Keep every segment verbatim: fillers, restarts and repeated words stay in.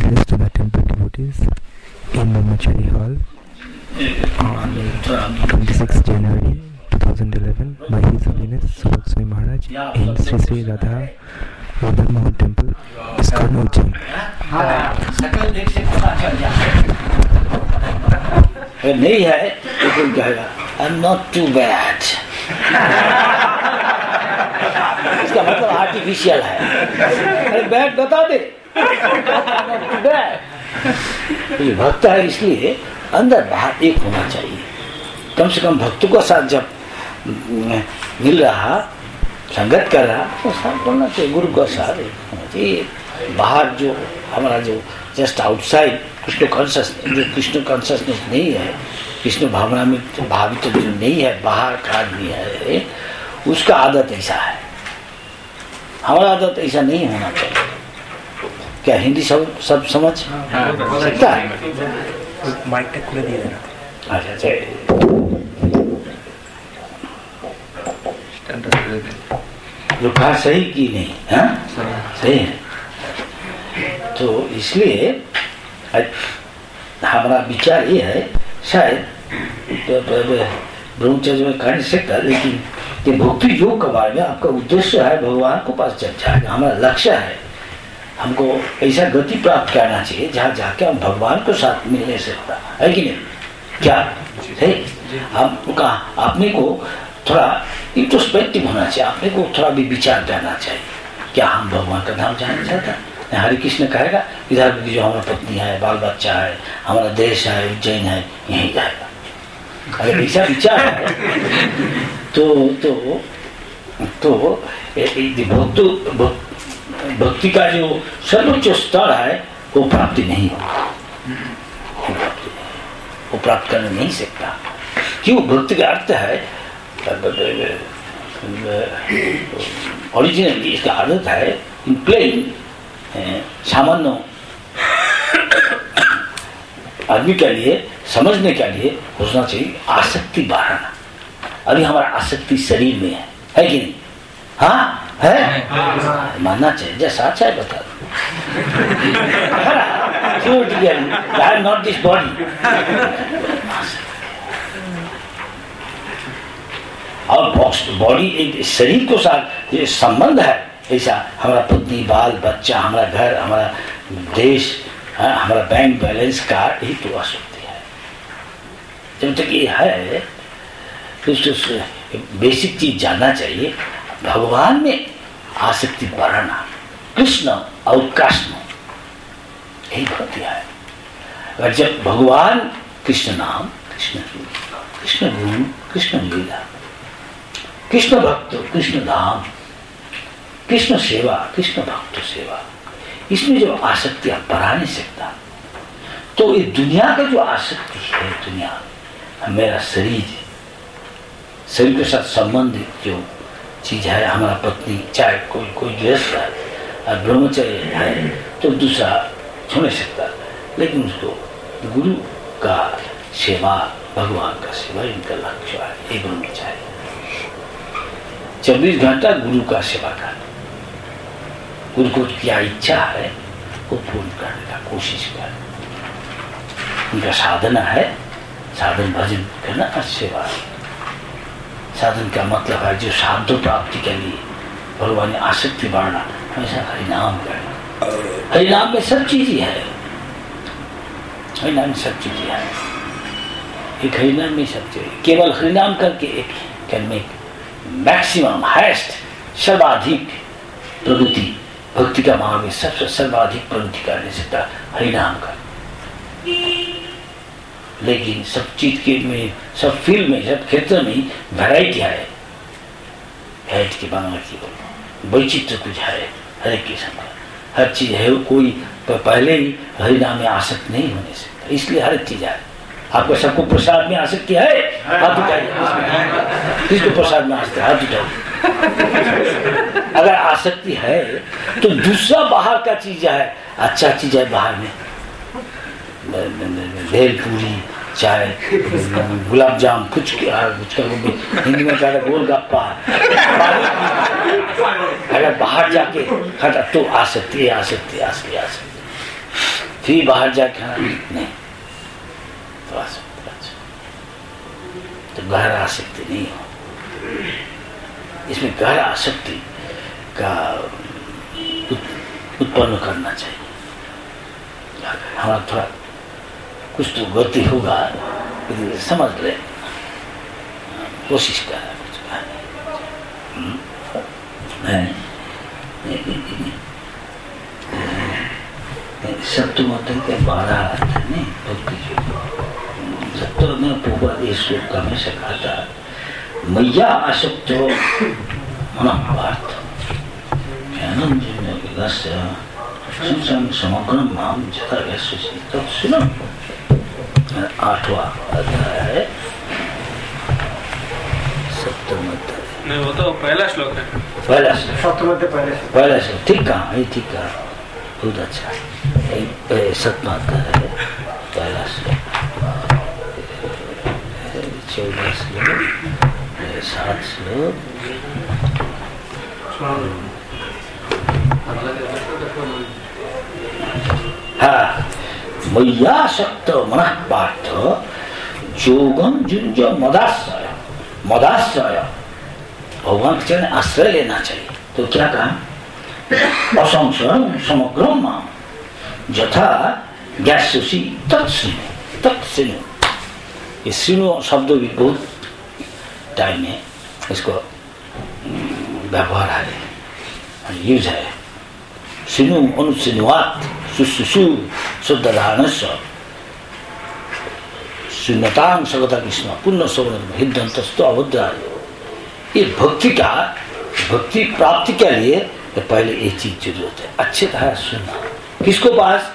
address to the temple devotees in Brahmachari Hall on twenty-sixth January twenty eleven by His Holiness Subhak Swami Maharaj in Sri Sri Radha Radha Mohan Temple, ISKCON Ujjain. नहीं है तो कोई कहेगा I am not too bad, इसका मतलब artificial है। अरे bad बता दे, नॉट टू बैड। ये भक्त है इसलिए अंदर बाहर एक होना चाहिए। कम से कम भक्तों का साथ जब मिल रहा, संगत कर रहा, तो साथ बोलना चाहिए, गुरु का साथ एक होना चाहिए। बाहर जो हमारा जो जस्ट आउटसाइड कृष्ण कॉन्शसनेस, जो कृष्ण कॉन्शसनेस नहीं है, कृष्ण भावना में भावित जो नहीं है, बाहर का आदमी है, उसका आदत ऐसा है। हमारा आदत ऐसा नहीं होना चाहिए। क्या हिंदी सब सब समझ सकता है? माइक तक खुले दिया देना। अच्छा अच्छा, जो कहा सही की नहीं है, सही है। तो इसलिए हमारा विचार ये है, शायद ब्रह्मचर्य में कर नहीं सकता, लेकिन ये भक्ति योग के बारे में आपका उद्देश्य है भगवान को पास चर्चा है। हमारा लक्ष्य है, हमको ऐसा गति प्राप्त करना चाहिए जहाँ जाके हम भगवान को साथ मिल नहीं सकता है कि नहीं? क्या सही? हमका अपने को थोड़ा इंट्रोस्पेक्टिव होना चाहिए, अपने को थोड़ा भी विचार करना चाहिए। क्या हम भगवान का नाम जानना चाहता है? हरे कृष्ण कहेगा इधर भी जो हमारा पत्नी है, बाल बच्चा है, हमारा देश है, उज्जैन है, यहीं जाएगा। अगर ऐसा विचार है तो तो तो भक्ति का जो सर्वोच्च स्तर है वो प्राप्ति नहीं होगी, वो प्राप्त कर नहीं सकता। क्यों? भक्ति का अर्थ है, ओरिजिनली इसका अर्थ है इन प्लेन सामान्य आदमी के लिए समझने के लिए सोचना चाहिए आसक्ति बढ़ाना। अभी हमारा आसक्ति शरीर में है, है कि नहीं? हाँ है, मानना चाहिए। जैसा अच्छा है बता दो, नॉट दिस बॉडी। और बॉडी एक शरीर को साथ ये संबंध है, ऐसा हमारा पत्नी, बाल बच्चा, हमारा घर, हमारा देश, हमारा बैंक बैलेंस कार्ड, यही तो आसक्ति है। जब तक ये है तो उसको बेसिक चीज जानना चाहिए, भगवान में आसक्ति बढ़ाना, कृष्ण और कृष्ण, यही भक्ति है। अगर जब भगवान कृष्ण नाम, कृष्ण रूप, कृष्ण गुण, कृष्ण लीला, कृष्ण भक्त, कृष्ण धाम, कृष्ण सेवा, कृष्ण भक्त सेवा, इसमें जो आसक्ति आप बढ़ा नहीं सकता। तो ये दुनिया का जो आसक्ति है, दुनिया, मेरा शरीर, शरीर के साथ संबंधित जो चीज है, हमारा पत्नी, चाहे कोई कोई गृहस्थ है और ब्रह्मचर्य है तो दूसरा छू नहीं सकता, लेकिन उसको गुरु का सेवा, भगवान का सेवा, इनका लक्ष्य है, ये ब्रह्मचर्य। चौबीस घंटा गुरु का सेवा करना, गुरु को क्या इच्छा है वो पूर्ण करने का कोशिश कर। उनका साधना है, साधन भजन करना और सेवा। साधन का मतलब है जो साधु प्राप्ति के लिए भगवान ने आसक्ति बढ़ना, हमेशा हरिनाम करना। हरिनाम में सब चीज ही है, हरिनाम में सब चीज है। एक हरिनाम में सब चीज, केवल हरिनाम करके एक कैन मेक मैक्सिमम हाईएस्ट, सर्वाधिक प्रगति। भक्ति का मार्ग में सबसे सर्वाधिक प्रगति करने सकता हरिनाम का। लेकिन सब चीज के में, सब फील्ड में, सब क्षेत्र में वैरायटी है, वैरायटी के बांग्ला की वैचित्र कुछ है, हर एक किस्म का हर चीज है। कोई तो पहले ही हरिनाम में आसक्त नहीं होने सकता, इसलिए हर एक चीज है। आपको सबको प्रसाद में आसक्ति है, हाथ उठाइए। किसको प्रसाद में आसक्ति, हाथ उठाइए। अगर आसक्ति है तो दूसरा बाहर का चीज है, अच्छा चीज है बाहर में, भेल पूरी, चाय, गुलाब जाम, कुछ कुछ हिंदी में कहता गोलगप्पा। अगर बाहर जाके खड़ा तो आसक्ति आसक्ति आसक्ति आसक्ति फिर बाहर जाके खाना नहीं, बस तो गहरा आसक्ति नहीं हो। इसमें गहरा आसक्ति का उत्पन्न करना चाहिए। हमारा थोड़ा कुछ तो गलती होगा, समझ ले, कोशिश कर सप्तम के बारह आता है नहीं भक्ति जो सप्तम में पूर्वा श्लोक का हमेशा कहता है मैया आसक्त मनोपार्थ समग्र माम जता तो सुनो। आठवां अध्याय है, सप्तम अध्याय नहीं, वो तो पहला श्लोक है। पहला श्लोक सप्तम अध्याय पहले पहला श्लोक ठीक कहा, ये ठीक कहा, बहुत अच्छा। सप्तम अध्याय है, पहला श्लोक, चौदह श्लोक, सात श्लोक, हाँ। मैया शक्त मनः पार्थ जोगम जुंज मदाश्रय, मदाश्रय भगवान के चरण आश्रय लेना चाहिए। तो क्या कहा, असंशय समग्र माम यथा ज्ञास्यसि तत्सिनु, तत्सिनु। ये सिनु शब्द भी बहुत टाइम है, इसको व्यवहार है, यूज है। सिनु अनुसिनुवात सुसुसु शुद्धधानस्य शून्यतां सगता कृष्ण पुण्य सौन हृदयंतस्तु अवद्राय। ये भक्ति का, भक्ति प्राप्ति के लिए पहले ये चीज जरूरत है, अच्छे तरह सुनना। किसको पास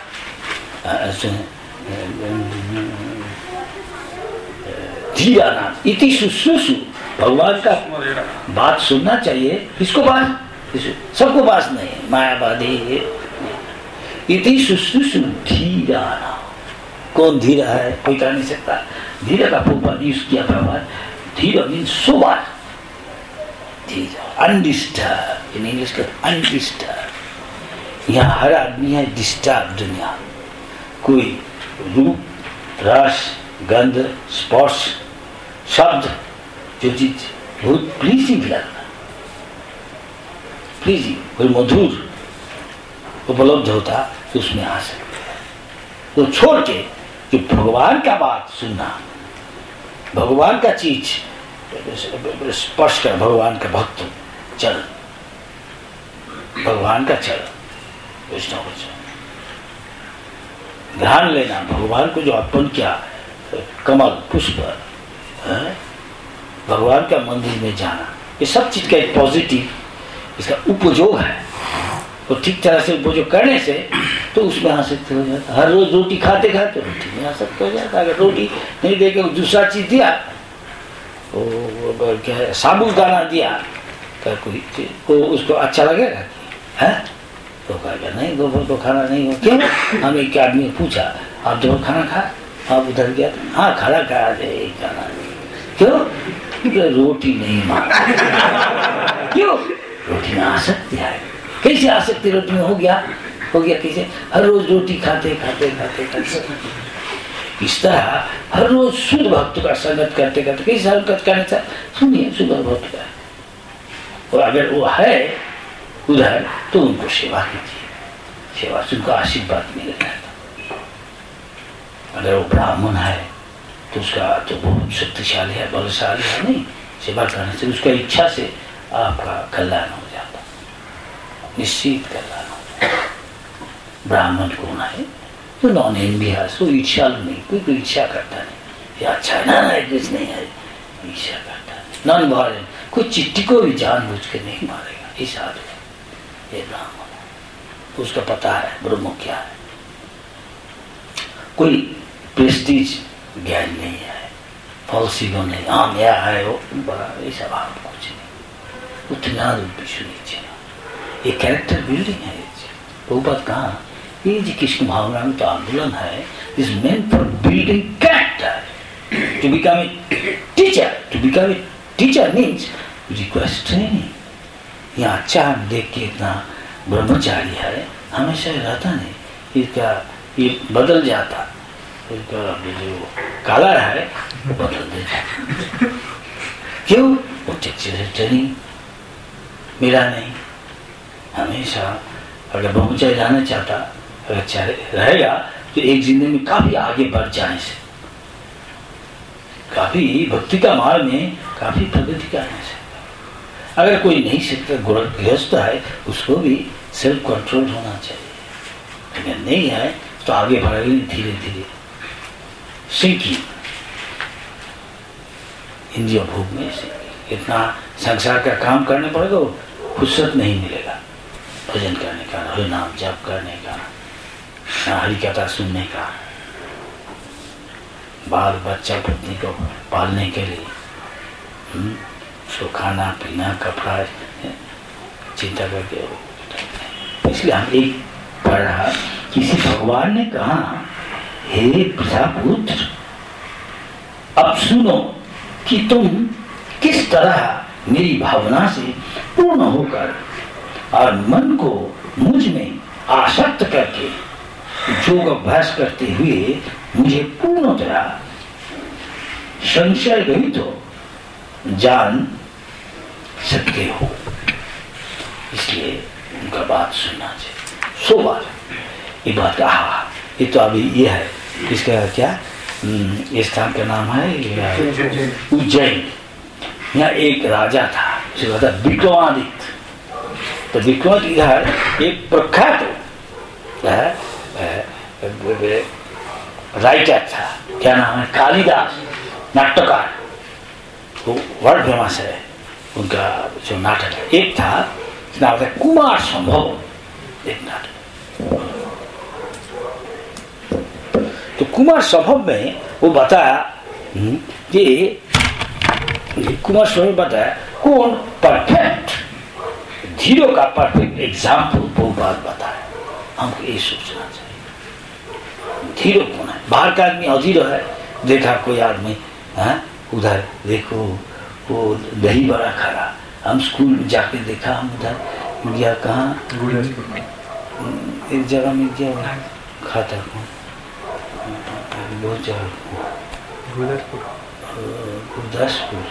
धीराना इति शुश्रूषु, भगवान का बात सुनना चाहिए। किसको पास, सबको पास नहीं, मायावादी। इति शुश्रूषु धीराना, कौन धीरा है कोई कह नहीं सकता। धीरा का पूर्व यूज किया भगवान, धीरा मीन सोबर, धीरा अनडिस्टर्ब, इन इंग्लिश का अनडिस्टर्ब। यहाँ हर आदमी है डिस्टर्ब दुनिया, कोई रूप रस गंध स्पर्श शब्द जो चीज बहुत प्लीजिंग लगना, प्लीजिंग कोई मधुर उपलब्ध होता तो उसमें आ सकते हैं। तो छोड़ के जो भगवान का बात सुनना, भगवान का चीज स्पर्श कर, भगवान का भक्त चल, भगवान का चल, वैष्णव को चल, ध्यान लेना भगवान को जो अर्पण किया, कमल पुष्प, भगवान का मंदिर में जाना, ये सब चीज का एक पॉजिटिव इसका उपयोग है। तो ठीक तरह से उपयोग करने से तो उसमें आसक्त हो जाता। हर रोज रोटी खाते खाते रोटी में आसक्त हो जाता। अगर रोटी नहीं देके दूसरा चीज दिया, वो क्या है साबुदाना दिया, तो कोई को उसको अच्छा लगेगा है? तो कहेगा नहीं दोपहर को खाना नहीं हो। क्यों? हम एक आदमी ने पूछा आप दोपहर खाना खाए? आप उधर गया था, हाँ खाना खाया खाना नहीं। क्यों? रोटी नहीं मांगा। क्यों? रोटी में आसक्ति है। कैसे आसक्ति रोटी में हो गया हो गया कैसे? हर रोज रोटी खाते खाते खाते खाते इस तरह हर रोज शुद्ध भक्त का संगत करते करते कैसे संगत करने था? सुनिए शुद्ध भक्त का, और अगर वो है उधर तो उनको सेवा कीजिए, सेवा से उनको आशीर्वाद मिल जाएगा। अगर वो ब्राह्मण है तो उसका तो बहुत शक्तिशाली है, बलशाली है, नहीं सेवा करने से उसका इच्छा से आपका कल्याण हो जाता, निश्चित कल्याण हो जाता। ब्राह्मण कौन है तो नॉन एनवियस, वो इच्छा नहीं, कोई कोई इच्छा करता नहीं, ये अच्छा है ना, ना कुछ नहीं है, इच्छा करता है। नॉन वायलेंट, कोई चिट्ठी को भी जानबूझ के नहीं मारेगा, इस आदमी ये ब्राह्मण है, तो उसका पता है ब्रह्म क्या है। कोई प्रेस्टीज ज्ञान नहीं है, फॉल्सिगो नहीं, हाँ मेरा है वो बड़ा, ऐसा भाव कुछ नहीं, उतना विश्व नीचे ये कैरेक्टर बिल्डिंग है। वो बात कहा ये जी कृष्ण भावना में तो आंदोलन है, is meant for building character, to become a teacher. To become a teacher means request training. यहाँ अच्छा हम देख के इतना ब्रह्मचारी है, हमेशा रहता नहीं, इसका ये बदल जाता, जो काला है वो बदल देता। क्यों? वो टीचर से ट्रेनिंग मिला नहीं। हमेशा अगर बहुचाई जाना चाहता, अगर चाहे रहेगा तो एक जिंदगी में काफी आगे बढ़ जाने से, काफी भक्ति का मार्ग में काफी प्रगति करने से। अगर कोई नहीं सीखता, गृहस्थ है, उसको भी सेल्फ कंट्रोल होना चाहिए। अगर नहीं है तो आगे बढ़ेगी धीरे धीरे। सीखी इंद्रिय भोग में सीखी, इतना संसार का काम करने पड़ेगा, फुर्सत नहीं मिलेगा भजन करने का, हरि नाम जप करने का, हरि कथा सुनने का, बाल बच्चा पत्नी को पालने के लिए, उसको खाना पीना कपड़ा चिंता करके। इसलिए हम एक पढ़ा, किसी भगवान ने कहा, हे प्रजापुत्र, अब सुनो कि तुम किस तरह मेरी भावना से पूर्ण होकर और मन को मुझ में आसक्त करके योग अभ्यास करते हुए मुझे पूर्णतया संशय रहित हो जान सकते हो। इसलिए उनका बात सुनना चाहिए। सो बात ये बात का, हाँ ये तो अभी ये है, इसका क्या इस स्थान का नाम है उज्जैन। यहाँ एक राजा था, उसका था विक्रमादित्य। तो विक्रमादित्य इधर एक प्रख्यात राइटर था, क्या नाम है, कालिदास नाट्यकार, वो वर्ल्ड फेमस है उनका जो नाटक है। एक था नाम था कुमार संभव, एक नाटक। तो कुमार संभव में वो बताया कि कुमार संभव बताया कौन परफेक्ट धीरो का परफेक्ट एग्जाम्पल, वो बात बताया। हमको ये सोचना चाहिए धीरो कौन है। बाहर का आदमी अधीरो है, देखा कोई आदमी है उधर, देखो वो दही बड़ा खड़ा, हम स्कूल में जाके देखा, हम उधर गया कहाँ एक जगह में गया खाता कौन बहुत जगह गुरदासपुर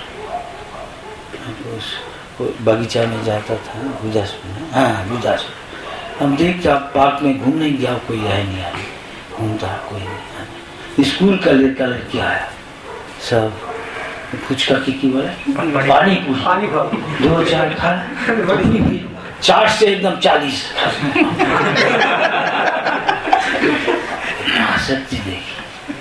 बगीचा में जाता था, गुरदासपुर, हाँ गुरदासपुर। हम देखते पार्क में घूमने गया, कोई है नहीं आया, घूमता कोई नहीं। स्कूल का लड़का लड़की आया, सब फुचका की की बोले पानी पूरी दो चार खा, चार से एकदम चालीस सच्ची देखी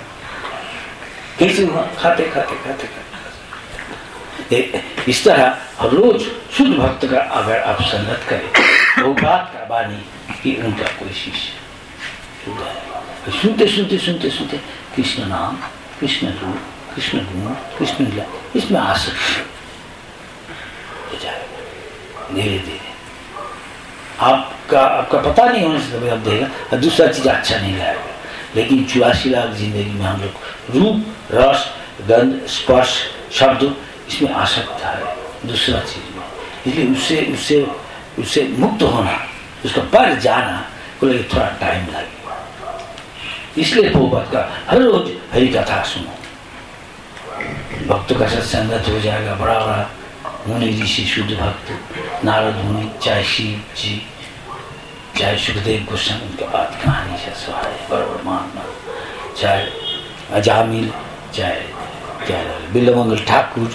कैसे हुआ, खाते खाते खाते खाते। इस तरह हर रोज शुद्ध भक्त का अगर आप संगत करें, वो बात का बानी कि उनका कोई शिष्य सुनते सुनते सुनते सुनते कृष्ण नाम, कृष्ण रूप, कृष्ण गुण, कृष्ण लीला, इसमें आसक्ति हो जाएगा धीरे धीरे। आपका आपका पता नहीं होने से आप देगा, दूसरा चीज अच्छा नहीं लगेगा। लेकिन चौरासी लाख जिंदगी में हम लोग रूप, रस, गंध, स्पर्श, शब्द, इसमें आसक्त है दूसरा चीज में। इसलिए उससे उससे उससे मुक्त होना, उसका पर जाना को लगे थोड़ा टाइम लगेगा। इसलिए प्रभुपाद का हर रोज हरि कथा सुनो, भक्तों का सत्संगत हो जाएगा। बड़ा बड़ा मुनि ऋषि, शुद्ध भक्त, नारद मुनि, चाहे शिव जी, चाहे सुखदेव गोस्वामी, उनके बाद कहानी से सहाय बराबर मानना, चाहे अजामिल, चाहे क्या बिल्वमंगल ठाकुर,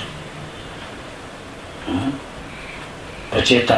प्रचेता,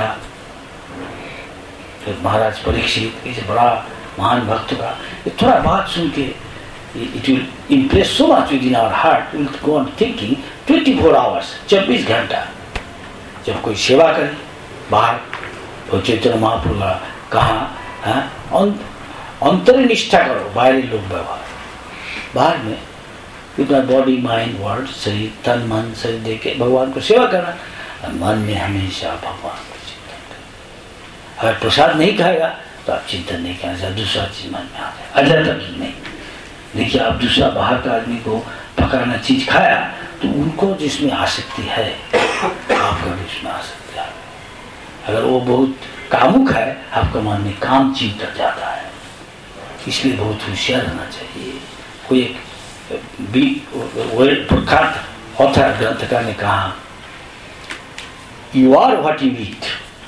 महाराज परीक्षित, इसे बड़ा महान भक्त का थोड़ा बात सुन के it will impress so much within our heart, we will go on thinking twenty-four hours, चौबीस घंटा। जब कोई सेवा करे बाहर, तो चैतन्य महाप्रभु कहाँ अंतर्निष्ठा करो, बाहरी लोग व्यवहार, बाहर में इतना बॉडी माइंड वर्ड शरीर तन मन शरीर दे के भगवान को सेवा करना, मन में हमेशा भगवान को चिंतन करना। अगर प्रसाद नहीं खाएगा तो आप चिंतन नहीं करना चाहिए, दूसरा चीज मन में आ जाए, अल्लाह तक नहीं। देखिए आप दूसरा बाहर का आदमी को पकाना चीज खाया तो उनको जिसमें आसक्ति है, आपका भी उसमें आसक्ति है। अगर वो बहुत कामुक है, आपका मन में काम चिंतन जाता है, इसलिए बहुत होशियार रहना चाहिए। कोई एक प्रख्यात ऑथर ग्रंथकार ने कहा, you are what you eat.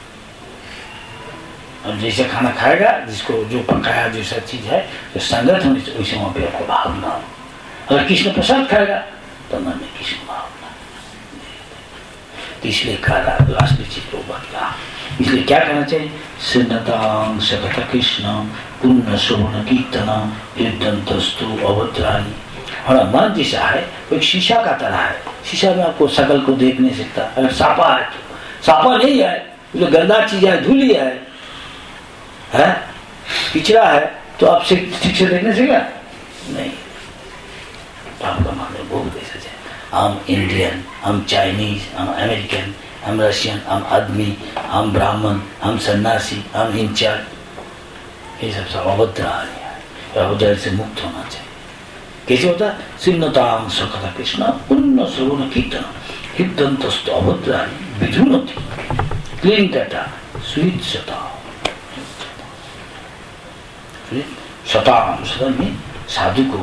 अब जैसे खाना खाएगा, जिसको जो पकाया जैसा चीज है, जो संगत होनी चाहिए, वैसे वहां पे आपको भावना हो। अगर कृष्ण प्रसाद खाएगा तो मन में कृष्ण भावना, तो इसलिए कहा लास्ट चीज को बदला। इसलिए क्या करना चाहिए? सिन्नतां सकथ कृष्ण पुण्य शोभन कीर्तन युद्धंतस्तु अवत्राणी। हमारा मन जैसा है वो एक शीशा का तरह है। शीशा में आपको शकल को देख नहीं सकता। अगर सापा है तो सापा नहीं है, जो गंदा चीज है, धूली है, है पिछड़ा है, तो आप ठीक से देखने से क्या नहीं। आपका मामले बहुत ऐसा है। हम इंडियन, हम चाइनीज, हम अमेरिकन, हम रशियन, हम आदमी, हम ब्राह्मण, हम सन्यासी, हम इंचार्ज, ये सब सब अभद्र है। अभद्र से मुक्त होना चाहिए। कैसे होता? सिन्नतां सकथ कृष्ण पुण्य श्रवण कीर्तन हितंतस्तु अभद्राणि विधुनति क्लीन डाटा स्वीट सता शतांग शतम में साधु को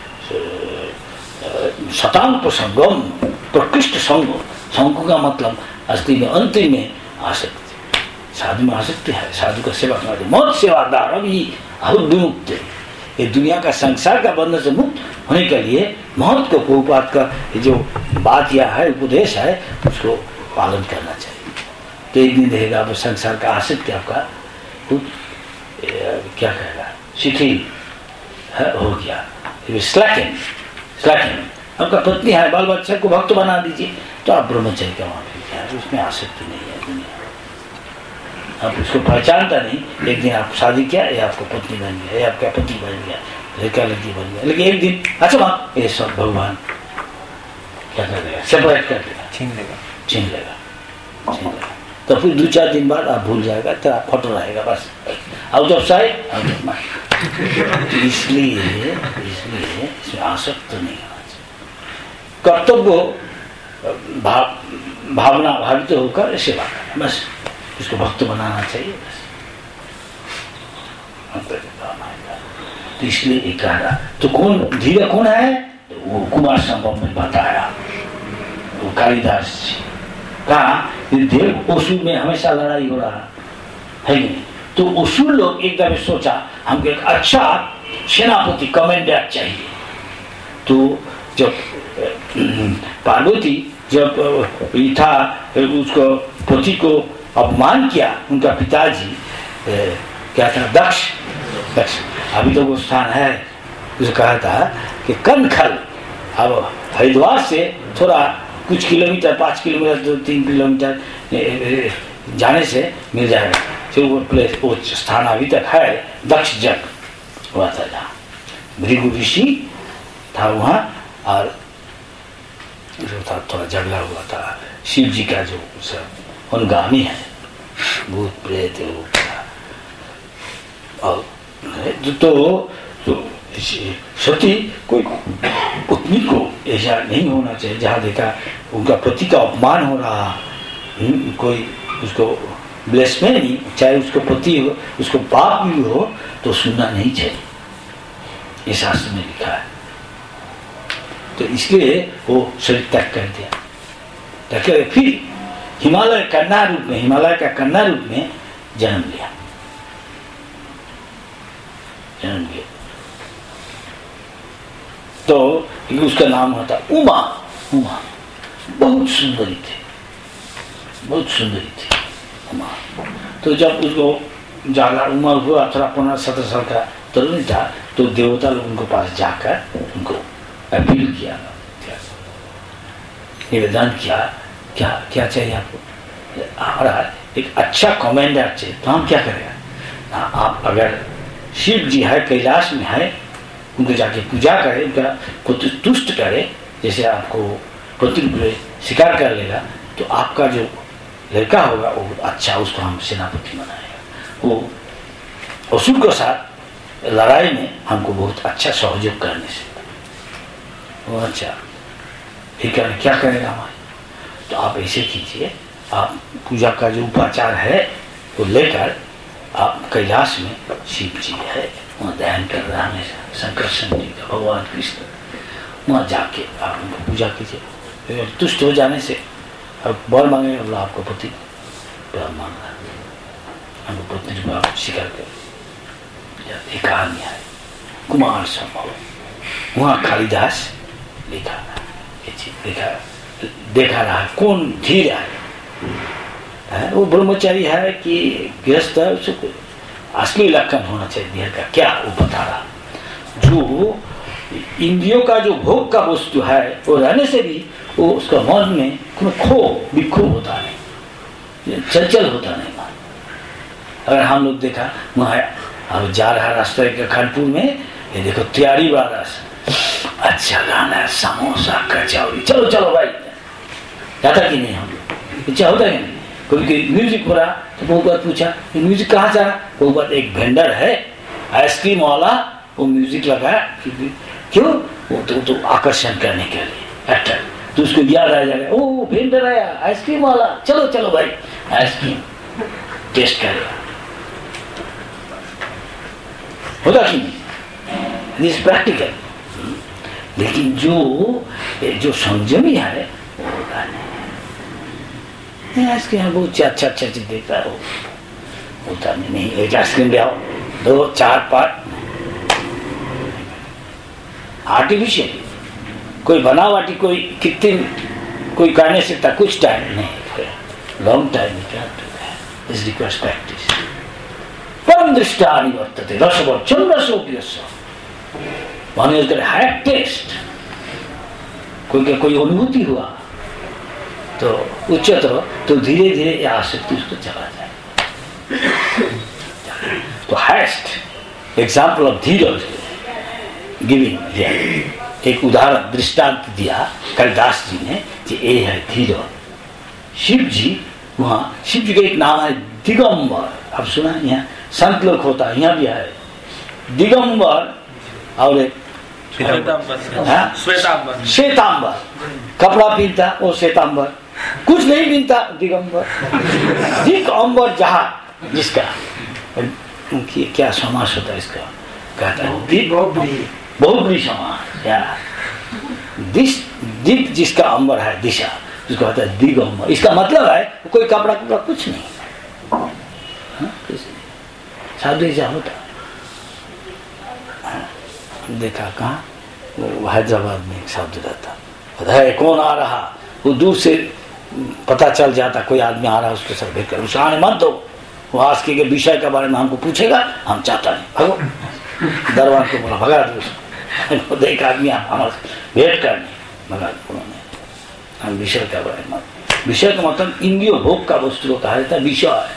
शतांग प्रसंगम प्रकृष्ट संग। संग का मतलब असली में अंतिम में आसक्ति। साधु में आसक्ति है, साधु का सेवा करना। मौत सेवादार अभी विमुक्त है। ये दुनिया का संसार का बंधन से मुक्त होने के लिए महत्व को प्रभुपाद का जो बात या है उपदेश है उसको पालन करना चाहिए। तो एक दिन देखेगा आप संसार का आसक्ति आपका क्या कहेगा शिथिल हो गया, स्लैकिंग स्लैकिंग। आपका पत्नी है, बाल बच्चा को भक्त बना दीजिए, तो आप ब्रह्मचर्य का वहां पे उसमें आसक्ति नहीं है दुनिया। आप उसको पहचानता नहीं। एक दिन आप शादी किया, ये आपको पत्नी बन गया, ये आपका पति बन गया, लड़का लड़की बन गया। लेकिन एक दिन अच्छा बात, ये सब भगवान क्या कर देगा? सेपरेट कर देगा, छीन लेगा छीन लेगा छीन लेगा तो फिर दो चार दिन बाद आप भूल जाएगा, तो आप फोटो रहेगा बस out of sight out of mind. इसलिए इसलिए इसमें आसक्त नहीं होना चाहिए। कर्तव्य भाव भावना भावित तो होकर सेवा करना, बस उसको भक्त बनाना चाहिए बस। तो इसलिए एक कह रहा, तो कौन धीरे कौन है? तो वो कुमार संभव में बताया, वो कालिदास जी कहा देव असुर में हमेशा लड़ाई हो रहा है नहीं। तो असुर लोग एकदम सोचा हमको एक अच्छा सेनापति कमांडर चाहिए। तो जब पार्वती जब था उसको पति को अपमान किया, उनका पिताजी क्या था दक्ष दक्ष अभी तो वो स्थान है, उसे कहा था कि कनखल। अब हरिद्वार से थोड़ा कुछ किलोमीटर, पाँच किलोमीटर दो तीन किलोमीटर जाने से मिल जाएगा। जो वो प्लेस वो स्थान अभी तक है दक्ष जग हुआ था, जहाँ भृगु ऋषि था वहाँ, और जो था थोड़ा झगड़ा हुआ था। शिव जी का जो सब अनुगामी है, भूत प्रेत वो और तो, तो सती कोई पत्नी को ऐसा नहीं होना चाहिए जहाँ देखा उनका पति का अपमान हो रहा, कोई उसको ब्लेसमेंट नहीं, चाहे उसको पति हो उसको पाप भी हो तो सुनना नहीं चाहिए, ये शास्त्र में लिखा है। तो इसलिए वो शरीर त्याग कर दिया, त्याग फिर हिमालय कन्या रूप में हिमालय का कन्या रूप में जन्म लिया जन्म लिया तो उसका नाम होता उमा। उमा बहुत सुंदरी थी, बहुत सुंदरी थी उमा। तो जब उसको जागा उमा हुआ, थोड़ा पंद्रह सत्रह साल का तरुण था, तो देवता लोग उनको पास जाकर उनको अपील किया, निवेदन किया, क्या क्या चाहिए आपको? हमारा एक अच्छा कमांडर चाहिए। तो हम क्या करेगा? आप अगर शिव जी है कैलाश में है, उनको जाके पूजा करे, उनका को तुष्ट करे, जैसे आपको प्रतिरूप स्वीकार कर लेगा, तो आपका जो लड़का होगा वो अच्छा, उसको हम सेनापति बनाएगा। वो असुर के साथ लड़ाई में हमको बहुत अच्छा सहयोग करने से वो अच्छा ठीक है। क्या करेगा हमारे? तो आप ऐसे कीजिए, आप पूजा का जो उपाचार है वो लेकर आप कैलाश में शिव जी है वहाँ ध्यान कर रहा हमेशा शंकरशन जी का, भगवान कृष्ण। वहाँ जाके आप उनको पूजा कीजिए, तुष्ट हो जाने से अब बर मांगे, अल्लाह आपको पति प्यार मांग रहा है, हमको पत्नी को आप स्वीकार कर। एक आदमी है कुमार संभव, वहाँ कालिदास लिखा ये चीज लिखा देखा रहा है कौन धीर है, है वो ब्रह्मचारी है कि गृहस्थ है, उसको असली लक्षण होना चाहिए धीर का क्या वो बता रहा। जो इंद्रियों का जो भोग का वस्तु है वो रहने से भी वो उसका मन में कोई खो विक्षोभ होता नहीं, चंचल होता नहीं मन। अगर हम लोग देखा वहाँ अब जा रहा रास्ते के कानपुर में, ये देखो तैयारी वाला अच्छा गाना है, समोसा कचौड़ी, चलो चलो भाई, जाता कि नहीं हम लोग, इच्छा होता है नहीं। कोई कोई म्यूजिक हो रहा तो बहुत बार पूछा ये म्यूजिक कहाँ जा रहा, बहुत बार एक वेंडर है आइसक्रीम वाला, वो म्यूजिक लगाया क्यों, वो तो, तो आकर्षण करने के लिए एक्टर, तो उसको याद आ जाएगा ओ वेंडर आया आइसक्रीम वाला, चलो चलो भाई आइसक्रीम टेस्ट करेगा, होता कि नहीं, दिस प्रैक्टिकल। लेकिन जो जो संयमी है वो होता नहीं, आइसक्रीम बहुत अच्छा अच्छा चीज देता है, होता नहीं, नहीं एक आइसक्रीम ले आओ दो चार पाँच, आर्टिफिशियल कोई बनावटी कोई कृत्रिम कोई कर नहीं सकता, कुछ टाइम नहीं, long time is requires practice. परम दृष्टा निवर्तते रसवर्चन रसोप्यस्य, माने उसका है टेस्ट, कोई कोई अनुभूति हुआ तो उच्चतर, तो धीरे धीरे यह आसक्ति उसको चला जाए। तो हाईएस्ट एग्जाम्पल ऑफ धीरज गिविंग, एक उदाहरण दृष्टांत दिया कालिदास जी ने कि ये है धीरज। शिव जी, वहाँ शिव जी का एक नाम है दिगंबर, आप सुना यहाँ संत लोग होता है, यहाँ भी है दिगंबर, और एक श्वेतांबर, श्वेतांबर कपड़ा पहनता वो श्वेतांबर, कुछ नहीं पहनता दिगंबर, दिग अंबर जहाँ जिसका क्या समास होता है इसका, कहता है दिग बहुत बड़ी समास या दिश, दिग जिसका अंबर है दिशा, उसको कहता है दिगंबर। इसका मतलब है कोई कपड़ा कपड़ा कुछ नहीं, साधु ऐसा होता। देखा कहाँ, वो हैदराबाद में एक साधु रहता है, कौन आ रहा, वो दूर से पता चल जाता कोई आदमी आ रहा है, उसके साथ भेंट कर, उसे आने मत दो, वो आज के विषय के बारे में हमको पूछेगा, हम चाहता नहीं, भगो दरबार को बोला भगा दो, एक आदमी हमारे भेंट करने भगा दो, हम विषय के बारे में, विषय का मतलब इंद्रिय भोग का वस्तु को कहा जाता है विषय है,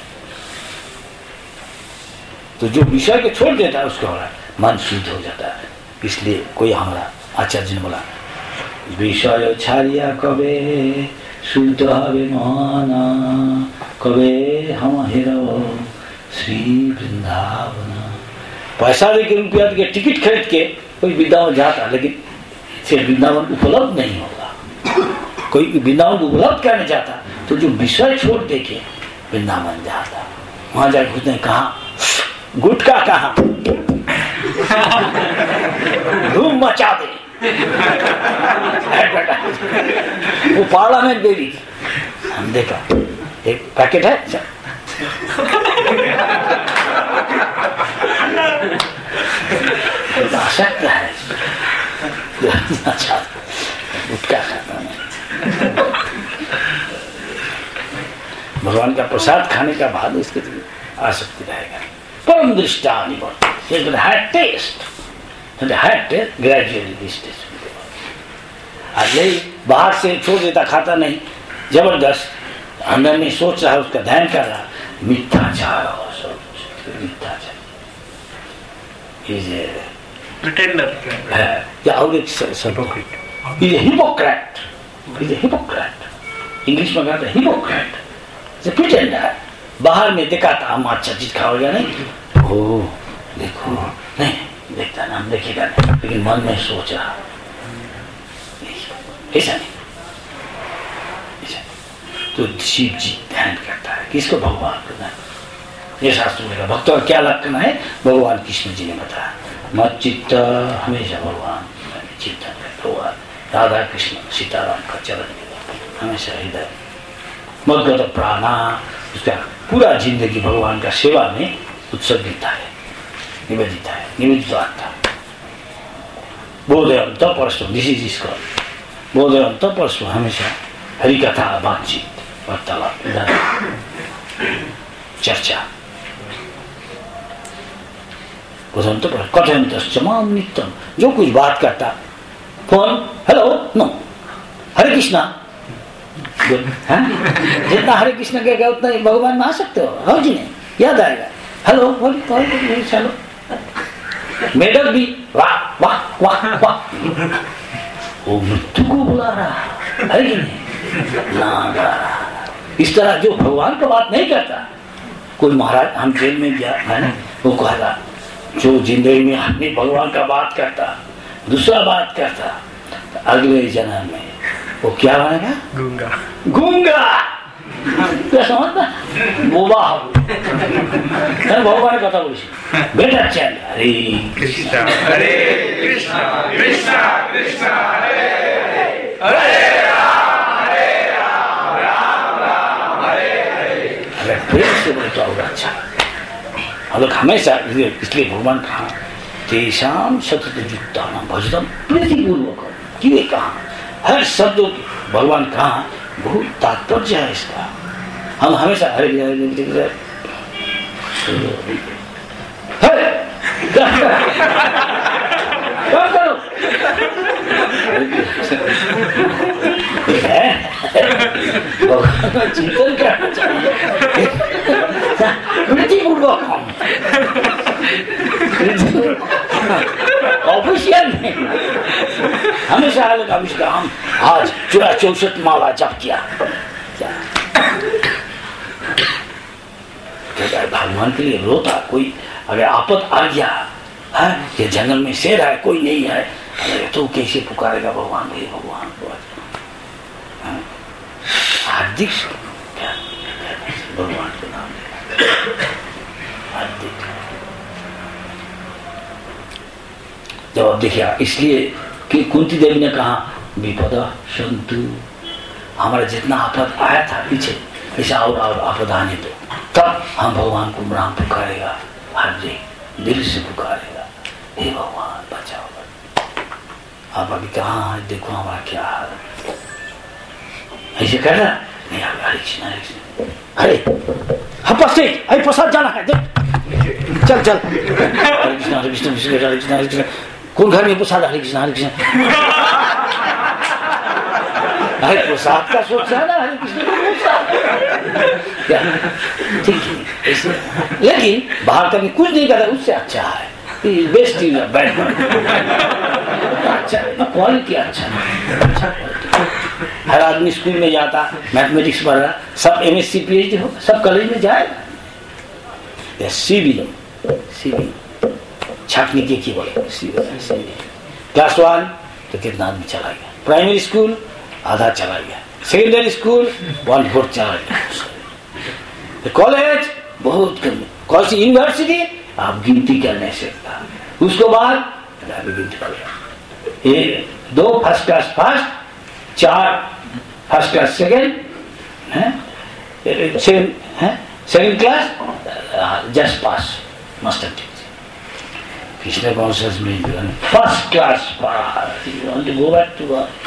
तो जो विषय को छोड़ देता है उसको हमारा मन शुद्ध हो जाता है। इसलिए कोई हमारा आचार्य ने बोला विषय छाड़िया कबे शुद्ध हवे माना, कबे हम हेरो श्री वृंदावन। पैसा देके रुपया के टिकट खरीद के कोई वृंदावन जाता, लेकिन से वृंदावन उपलब्ध नहीं होगा। कोई वृंदावन उपलब्ध करने जाता तो जो विषय छोड़ दे के वृंदावन जाता, वहां जाके खुद ने कहा गुटका कहा धूम मचा दे, वो पार्लियामेंट बेबी हम देखा एक पैकेट है, आसक्त है अच्छा गुटका खाता है, भगवान का प्रसाद खाने का बाद इसके आसक्ति रहेगा। परम दृष्टा निवर्तते, है टेस्ट, है टेस्ट ग्रेजुअली दिस टेस्ट, अगले बाहर से छोड़ देता, खाता नहीं, जबरदस्त अंदर में सोच रहा है, उसका ध्यान कर रहा, मिथ्याचार मिथ्याचार इज ए प्रिटेंडर है या और एक hypocrite, is a hypocrite, is a hypocrite, English में कहते हैं हिपोक्रेट, इज ए प्रिटेंडर। बाहर में दिखाता हम अच्छा चीज खाओगे नहीं, ओ देखो नहीं देखता ना, हम देखेगा नहीं, लेकिन मन में सोच रहा ऐसा नहीं, ऐसा। तो शिव जी ध्यान करता है किसको, भगवान को ध्यान, ये शास्त्र में भक्त का क्या लक्षण है भगवान कृष्ण जी ने बताया। मत चित्त हमेशा भगवान चिंतन है, भगवान राधा कृष्ण सीताराम का चरण हमेशा हृदय मदगत प्राणा, उसका पूरा जिंदगी भगवान का सेवा में उत्सर्गित है, निवेदित है, निवेदित आत्मा। बोधयंत परस्पर, दिस इज इसका बोधयंत परस्पर, हमेशा हरि कथा बातचीत वार्तालाप चर्चा। बोधयंत परस्पर कथयंत माम नित्यम, जो कुछ बात करता phone hello no Hare Krishna, जितना हरे कृष्ण कहेगा उतना ही भगवान में आ सकते हो। हाँ जी नहीं याद आएगा हेलो बोल चलो मेडल भी वाह वाह वाह वाह, वो मृत्यु को बुला रहा है कि नहीं ना गा रहा। इस तरह जो भगवान का बात नहीं करता, कोई महाराज हम जेल में गया है ना, वो कहा जो जिंदगी में अपने भगवान का बात करता दूसरा बात करता, अगले जन्म में वो क्या बनेगा गूंगा गूंगा क्या समझता बोबा भगवान कथा बोली बेटा चल हरे कृष्णा हरे कृष्णा कृष्णा कृष्णा हरे हरे राम हरे राम राम राम हरे हरे। अरे प्रेम से बोले तो और अच्छा। हम लोग हमेशा इसलिए भगवान कहा तेषाम सतत युक्तानां भजतम प्रीतिपूर्वक, क्यों कहा हर शब्द भगवान कहा बहुत तात्पर्य है इसका। हम हमेशा हरे हरे करो भगवान चिंतन करना चाहिए प्रीतिपूर्वक, ऑफिशियल नहीं। हमेशा अलग आविष्कार हम आज चौरा चौसठ माला जप किया क्या भगवान के लिए रोता। कोई अगर आपत आ गया है, ये जंगल में शेर है कोई नहीं है, अरे तो कैसे पुकारेगा भगवान हे भगवान हार्दिक भगवान के नाम हार्दिक। जब आप देखिए इसलिए कि कुंती देवी ने कहा विपदा संतु, हमारा जितना आपद आया था पीछे ऐसा और और आपद आने दो, तब हम भगवान को नाम पुकारेगा, हार्दिक दिल से पुकारेगा हे भगवान बचाओ। आप अभी कहाँ देखो हमारा क्या हाल ऐसे कर रहा नहीं। हरे कृष्ण हरे कृष्ण हरे हपस अरे प्रसाद जाना है चल चल हरे कृष्ण हरे कृष्ण हरे कृष्ण हरे कृष्ण। कौन घर में प्रसाद हरे कृष्ण हरे कृष्ण हरे प्रसाद का सोच है ना हरे कृष्ण ठीक है ऐसे। लेकिन बाहर का कुछ नहीं करता उससे अच्छा है बेस्ट बैड अच्छा क्वालिटी अच्छा अच्छा। हर आदमी स्कूल में जाता मैथमेटिक्स पढ़ रहा, सब M S C P H D होगा, सब कॉलेज में जाएगा। सी बी सी बी छाटने के की बोले सी बी क्लास वन तो कितना आदमी चला गया, प्राइमरी स्कूल आधा चला गया, सेकेंडरी स्कूल वन फोर्थ चला गया, कॉलेज बहुत कम, कौन सी यूनिवर्सिटी आप गिनती कर नहीं सकता। उसको बाद गिनती कर ये दो फर्स्ट क्लास फर्स्ट, चार first class second second second class just pass master teacher. Krishna conscious में first class pass, you want to go back to work.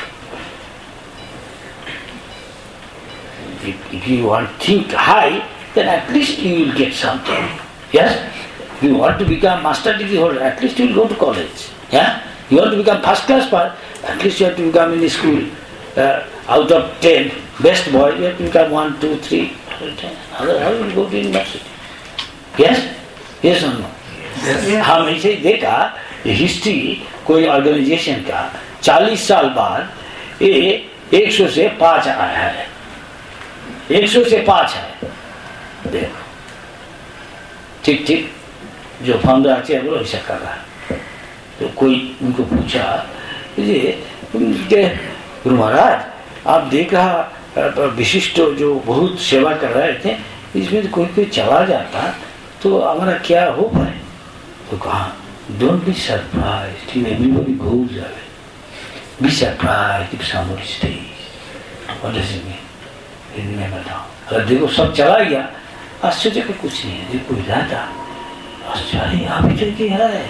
If, if you want to think high, then at least you will get something. Yes? If you want to become master degree holder, at least you will go to college. Yeah? You want to become first class part, at least you have to become in the school. Uh, out of ten best boy, you have to become one, two, three, ten. Otherwise, you will go to university. Yes? Yes or no? Yes. हम इसे देखा history कोई organisation का चालीस साल बाद ये एक सौ से पांच आया है, एक सौ से पांच है। देखो ठीक ठीक जो फाउंडर आते हैं वो ऐसा कर रहा है। तो कोई उनको पूछा ये गुरु महाराज आप देख रहा विशिष्ट जो बहुत सेवा कर रहे थे, इसमें तो कोई कोई चला जाता तो हमारा क्या हो पाए? तो कहा don't be surprised if everybody goes away, be surprised if somebody stays. What does it mean? Hindi में बताओ। अगर देखो सब चला गया, आश्चर्य का कुछ नहीं है। देखो जाता आश्चर्य अभी तक है।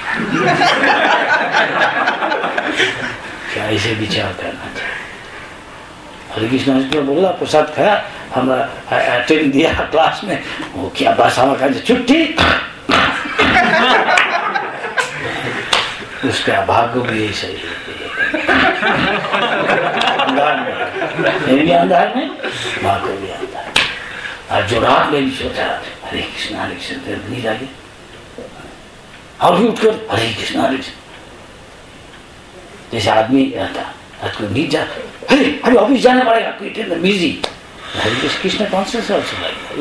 क्या ऐसे विचार करना चाहिए? हरे कृष्ण हरे बोला, प्रसाद खाया, हमारा अटेंड दिया क्लास में, वो क्या बस हमारा छुट्टी। उसका भाग्य भी ऐसा ही अंधार में, अंधार में भाग्य भी अंधार। और जो रात में भी सोचा हरे कृष्ण हरे कृष्ण नहीं जागे, और भी उठकर हरे कृष्ण हरे कृष्ण, जैसे आदमी रहता रात को नींद जा, अरे अभी ऑफिस जाना पड़ेगा, कोई tension busy, Hare Krishna conscious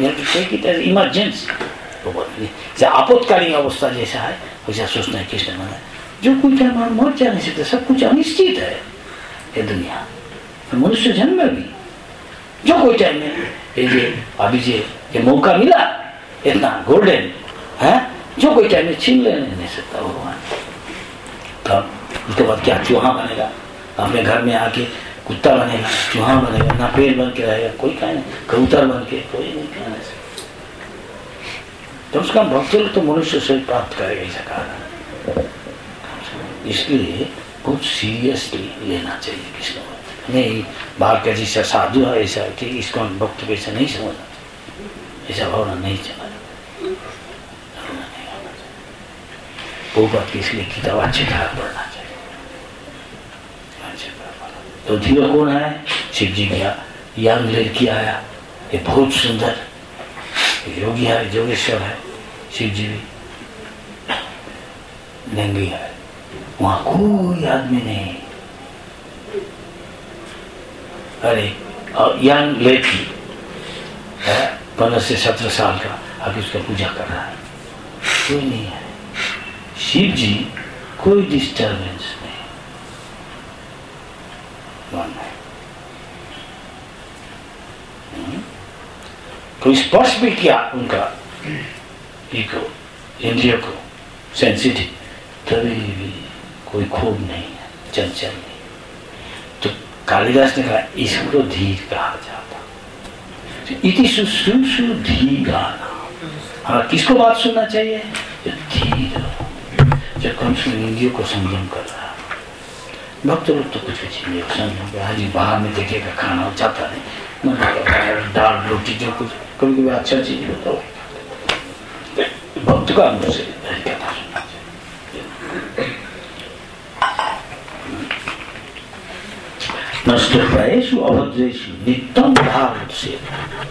emergency, आपातकालीन अवस्था जैसा है वैसा सोचना है कृष्ण मन। जो कोई टाइम मर जा नहीं सकता, सब कुछ अनिश्चित है ये दुनिया। मनुष्य जन्म में भी जो कोई टाइम में ये अभी जे ये मौका मिला इतना गोल्डन है, जो कोई टाइम में छीन लेने नहीं सकता भगवान। तब उसके बाद क्या चूहा बनेगा, अपने घर में आके कुत्ता बनेगा, चूहा बनेगा, ना पेड़ बन के रहेगा, कोई कहा नहीं, कबूतर बन के कोई नहीं कहना सकता। तो उसका भक्त तो मनुष्य से प्राप्त करेगा ऐसा कहा। इसलिए बहुत सीरियसली लेना चाहिए कृष्ण भक्त। नहीं बाहर का जैसा साधु है ऐसा कि इसको भक्त को ऐसा नहीं समझना, ऐसा भावना नहीं चला वो बात की। इसलिए किताब अच्छी तरह पढ़ना चाहिए। तो धीरे कौन है? शिव जी गया, यंग लड़की आया, ये बहुत सुंदर योगी है, जोगेश्वर है, शिव जी भी नंगी है, वहां कोई आदमी नहीं। अरे यंग लड़की है, पंद्रह से सत्रह साल का, आगे उसका पूजा कर रहा है, कोई नहीं है। शिव जी कोई डिस्टर्बेंस नहीं, कोई स्पर्श भी किया उनका इको इंद्रियों को सेंसिटिव, तभी भी कोई क्षोभ नहीं है, चंचल नहीं। तो कालिदास ने कहा इसको धीर कहा जाता। तो इति शुश्रूषु धीराना, हमें किसको बात सुनना चाहिए? जो धीर, जो कम से कम इंद्रियों को संयम कर रहा है। भक्त लोग तो कुछ कुछ इंद्रियों को संयम कर, आज बाहर में देखेगा खाना जाता नहीं, दाल रोटी जो कुछ कभी कभी अच्छा चीज बताओ, भक्त का अनुभव से कथा सुनना चाहिए। नष्ट भयेषु अभद्रेषु नित्यम भाव से।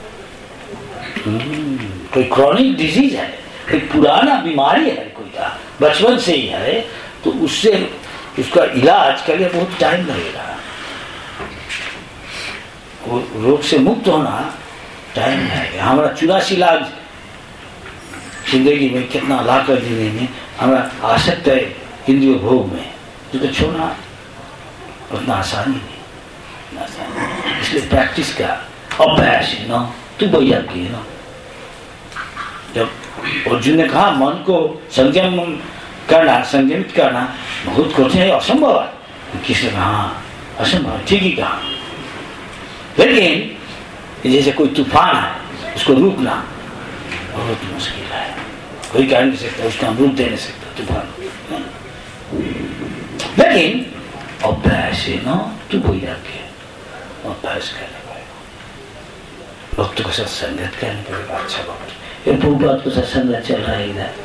कोई क्रॉनिक डिजीज है, कोई पुराना बीमारी है, कोई का बचपन से ही है, तो उससे उसका इलाज के लिए बहुत टाइम लगेगा। वो रोग से मुक्त होना टाइम लगेगा। हमारा चौरासी लाख जिंदगी में कितना लाख कर देने में हमारा आसक्त है इंद्रिय भोग में, जो छोड़ना उतना आसानी नहीं, आसानी। इसलिए प्रैक्टिस का अभ्यास है ना, तू भैया की ना। जब अर्जुन ने कहा मन को संयम करना, संयमित करना बहुत कठिन है, असंभव है, किसने कहा असंभव, ठीक ही कहा। लेकिन जैसे कोई तूफान है, उसको रोकना बहुत मुश्किल है, कोई कह नहीं सकता, उसका रूप दे नहीं सकता तूफान। लेकिन अभ्यास है ना, तू बोल के अभ्यास करने पड़ेगा, भक्त को साथ संगत करने पड़ेगा। अच्छा भक्त, ये बात को साथ संगत चल रहा है इधर,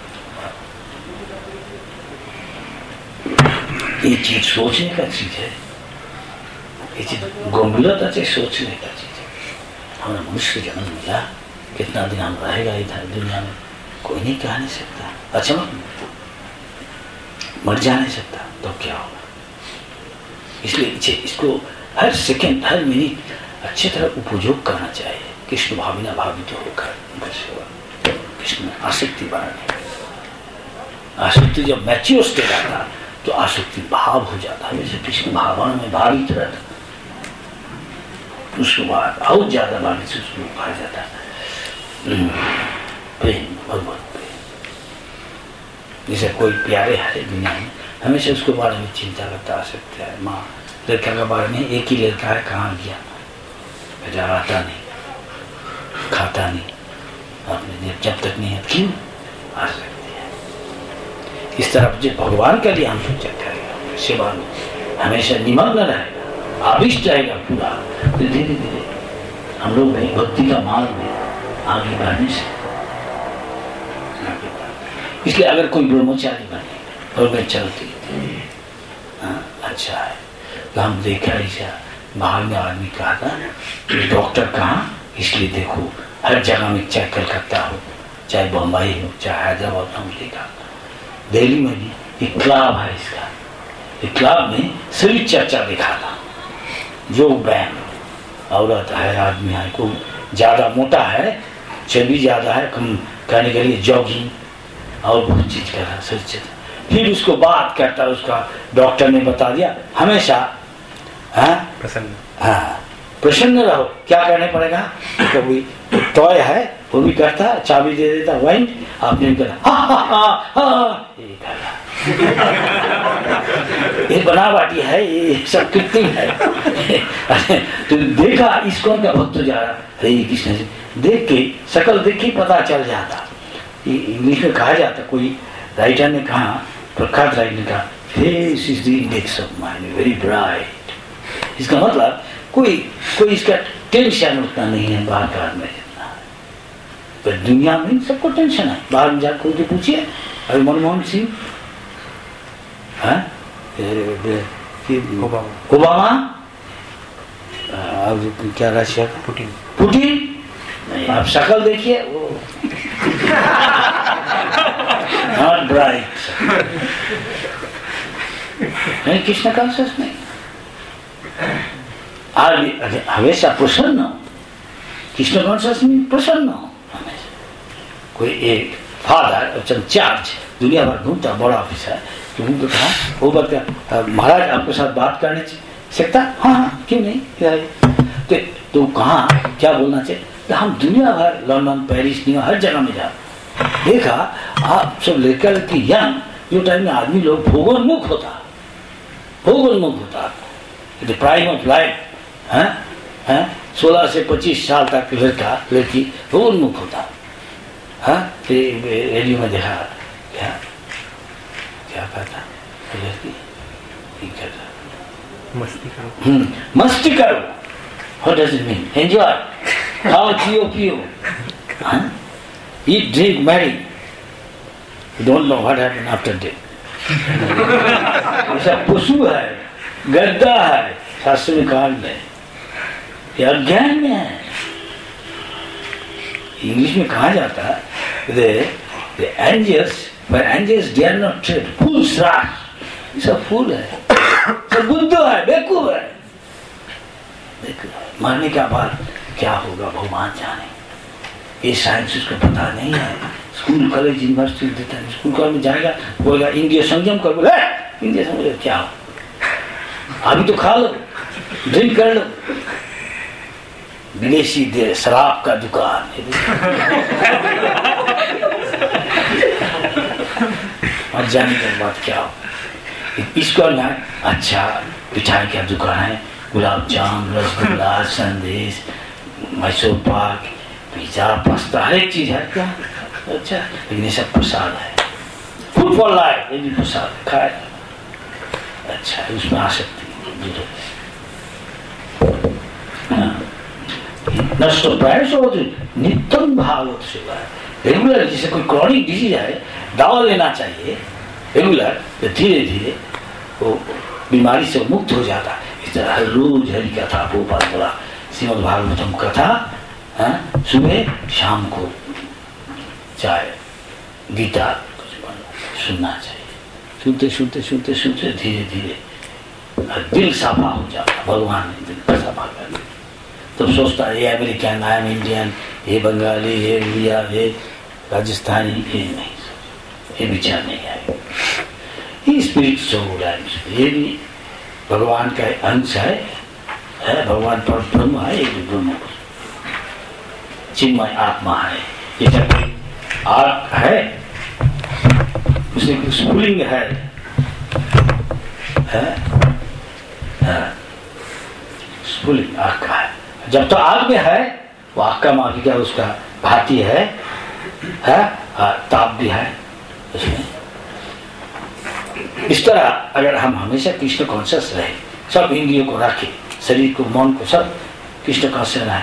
ये चीज सोचने का चीज है, ये चीज गंभीरता से सोचने का चीज है। हमें मनुष्य जन्म मिला, कितना दिन हम रहेगा इधर दुनिया में कोई नहीं कह नहीं सकता। अच्छा मर जा नहीं सकता तो क्या होगा? इसलिए इसको हर सेकंड हर मिनट अच्छी तरह उपयोग करना चाहिए, कृष्ण भावना भावित होकर कृष्ण में आसक्ति बनाने। आसक्ति जब मैच्योर स्टेज आता तो आसक्ति भाव हो जाता है, जैसे कृष्ण भावना में भावित रहता, उसके बाद बहुत ज्यादा भावित से उसको कहा जाता है। प्रेम, भगवत प्रेम। जैसे कोई प्यारे है दुनिया में, हमेशा उसके बारे में चिंता करता आ सकता है। माँ लड़का के बारे में, एक ही लड़का है, कहाँ गया बेटा, आता नहीं, खाता नहीं, आपने जब तक नहीं है, क्यों आ सकती है। इस तरफ जो भगवान के लिए हम सोचा करेगा, सेवा में हमेशा निमग्न रहेगा, आविष्ट रहेगा पूरा, तो धीरे धीरे हम लोग भी भक्ति का मार्ग में आगे बढ़ने से। इसलिए अगर कोई ब्रह्मचारी बने और मैं चलती अच्छा है, तो हम देखा ऐसा बाहर में आदमी कहा था कि डॉक्टर कहाँ, इसलिए देखो हर जगह में, चाहे कलकत्ता हो, चाहे बम्बई हो, चाहे हैदराबाद हो, देखा दिल्ली में भी एक क्लब है इसका, एक क्लब में सभी चर्चा दिखाता, जो बैन औरत है, आदमी है, कोई ज्यादा मोटा है, चर्बी ज्यादा है, कम करने के लिए जॉगिंग और बहुत चीज कर रहा है, सच। फिर उसको बात करता, उसका डॉक्टर ने बता दिया हमेशा प्रसन्न, हाँ प्रसन्न रहो। क्या करने पड़ेगा, कभी टॉय है वो भी करता, चाबी दे देता, वाइंड आपने भी करता, हा हा हा हा, ये बनावटी है, ये सब कृत्रिम है। तो देखा इसको का भक्त जा रहा, हरे कृष्ण से देख के, शकल देख के पता चल जाता। इंग्लिश में कहा जाता, कोई राइटर ने कहा, प्रख्यात राइटर ने कहा, face is the index of mind, very bright. इसका मतलब कोई कोई इसका टेंशन उतना नहीं है बाहर का में जितना है, पर दुनिया में सबको टेंशन है। बाहर में जाकर कोई पूछिए, अभी मनमोहन सिंह, ओबामा, अब क्या रशिया का पुतिन, पुतिन नहीं, आप शक्ल देखिए, वो नॉट ब्राइट, नहीं कृष्ण कॉन्शियस नहीं। हमेशा प्रसन्न हो, कृष्ण कॉन्शियस में प्रसन्न हो हमेशा। कोई एक फादर चार्ज दुनिया भर घूमता, बड़ा ऑफिसर, तो उनको कहा, वो बता महाराज आपके साथ बात करने सकता, हाँ हाँ क्यों नहीं, तो, तो कहा क्या बोलना चाहिए, तो हम दुनिया भर, लंदन, पेरिस, न्यू हर जगह में जा देखा, आप सब लेकर के यंग जो टाइम में आदमी लोग भोगोन्मुख होता, भोगोन्मुख होता, द प्राइम ऑफ लाइफ है, है सोलह से पच्चीस साल तक लड़का लड़की भोगोन्मुख होता है। रेडियो में देखा, क्या क्या कहता लड़की, मस्ती करो, हम्म मस्ती करो, what does it mean, enjoy, खाओ पियो पियो, eat drink marry, you don't know what happened after death। ऐसा पशु है, गद्दा है, शास्त्र में कहा है, ये अज्ञान में है। इंग्लिश में कहा जाता है, the the angels, but angels dare not tread, fools rush, सब फूल है, सब बुद्ध है, बेवकूफ है। मरने के बाद क्या होगा भगवान जाने, ये साइंस उसको पता नहीं है। स्कूल कॉलेज यूनिवर्सिटी देता है, स्कूल कॉलेज में जाएगा, बोलेगा इंद्रिय संयम कर, बोले इंद्रिय संयम क्या हो, अभी तो खा लो, ड्रिंक कर लो, विदेशी दे शराब का दुकान और जाने के बाद क्या हो, इसको ना अच्छा मिठाई का दुकान है, गुलाब जामुन, रसगुल्ला, संदेश, मैसूर पाक, पिज्जा, पास्ता, हर एक चीज है क्या, अच्छा, लेकिन ये सब प्रसाद है, फूड फॉर लाइफ, ये भी प्रसाद खाए, अच्छा उसमें आ सकती है। नष्ट प्राय नित्यम भागवत सेवा है, रेगुलर, जैसे कोई क्रॉनिक डिजीज है, दवा लेना चाहिए रेगुलर, तो धीरे धीरे वो बीमारी से मुक्त हो जाता है। इस तरह हर रोज हरि कथा, भोपाल बोला श्रीमद् भागवतम कथा, हाँ? सुबह शाम को चाहे गीता सुनना चाहिए, सुनते सुनते सुनते सुनते धीरे धीरे दिल साफा हो जाता, भगवान ने दिल साफा कर दिया। तो सोचता है ये अमेरिकन, आई एम इंडियन, ये बंगाली, ये उड़िया, ये राजस्थानी, ये नहीं, ये विचार नहीं आएगा। ये स्पिरिट सोल है, ये भी भगवान का अंश है, है भगवान पर ब्रह्म है, एक ब्रह्म चिन्मय आत्मा है। ये जब आग है, उसमें स्फुलिंग है, है? है? स्फुलिंग आग का है। जब तो आग में है वो आग का माफी का उसका भाती है, है? ताप भी है उसमें। इस तरह अगर हम हमेशा कृष्ण कॉन्शियस रहे, सब इंद्रियों को रखे, शरीर को, मन को, सब कृष्ण कॉन्शियस रहे,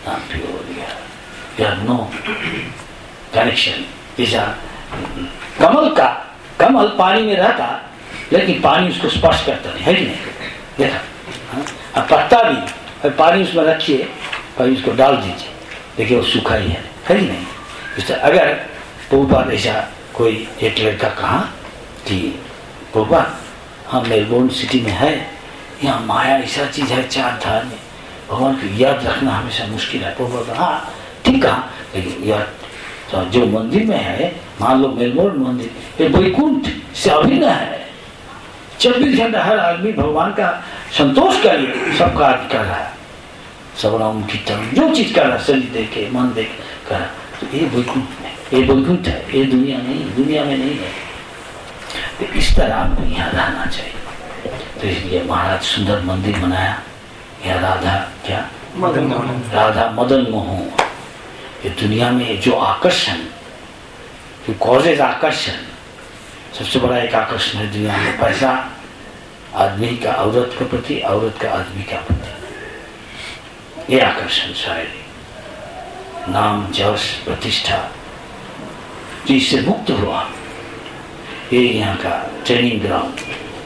नो कनेक्शन। जैसा कमल का, कमल पानी में रहता लेकिन पानी उसको स्पर्श करता नहीं, है कि नहीं? देखा, अब पत्ता भी पानी उसमें रखिए, पानी उसको डाल दीजिए, देखिए वो सूखा ही है, है कि नहीं? इस तरह अगर प्रभुपाद ऐसा कोई एक लड़का कहा कि प्रभुपाद हम मेलबोर्न सिटी में है, यहाँ माया ऐसा चीज है, चार धार में भगवान को याद रखना हमेशा मुश्किल है। प्रभुपाद हाँ ठीक कहा, लेकिन याद तो जो मंदिर में है, मान लो मेलबोर्न मंदिर, ये वैकुंठ से अभिन्न है। चौबीस घंटा हर आदमी भगवान का संतोष के लिए सब कार्य कर रहा है, सबराम कीर्तन जो चीज कर रहा है, शरीर देखे, मन देखे कर रहा है। तो ये वैकुंठ में, ये वैकुंठ है, ये दुनिया नहीं, दुनिया में नहीं है। तो इस तरह आपको यहाँ रहना चाहिए। तो इसलिए महाराज सुंदर मंदिर बनाया। यह राधा क्या मदन मोहन, राधा मदन मोहन। ये दुनिया में जो आकर्षण, जो कॉजेज आकर्षण, सबसे बड़ा एक आकर्षण है दुनिया में पैसा, आदमी का औरत के प्रति, औरत का आदमी का प्रति, ये आकर्षण शायद नाम, जश, प्रतिष्ठा, जिससे मुक्त हुआ। ये यहाँ का ट्रेनिंग ग्राउंड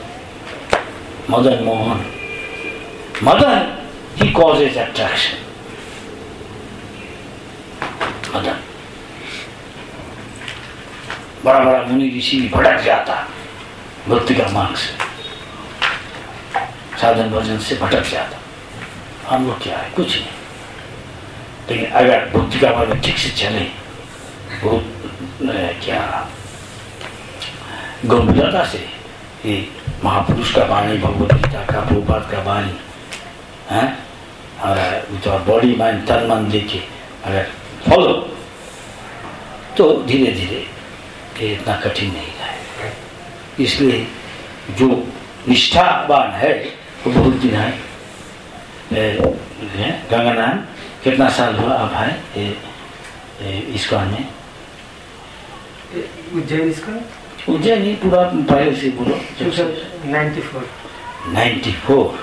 मदन मोहन। मदन ही कॉजेज अट्रैक्शन। मदन बड़ा बड़ा मुनि ऋषि भी भटक जाता भक्ति का मार्ग से, साधन भजन से भटक जाता। हम लोग क्या है, कुछ नहीं। लेकिन अगर भक्ति का मार्ग ठीक से चले, बहुत क्या गंभीरता से ये महापुरुष का वाणी, भगवत गीता का, प्रभुपाद का वाणी है, और बॉडी माइंड तन मन देके अगर फॉलो, तो धीरे धीरे ये इतना कठिन नहीं है। इसलिए जो निष्ठावान है वो बहुत दिन है। गंगानाम कितना साल हुआ अब है इस्कॉन में? उज्जैन इसका उज्जैन ही पूरा पहले से बोलो। नाइन्टी फोर नाइन्टी फोर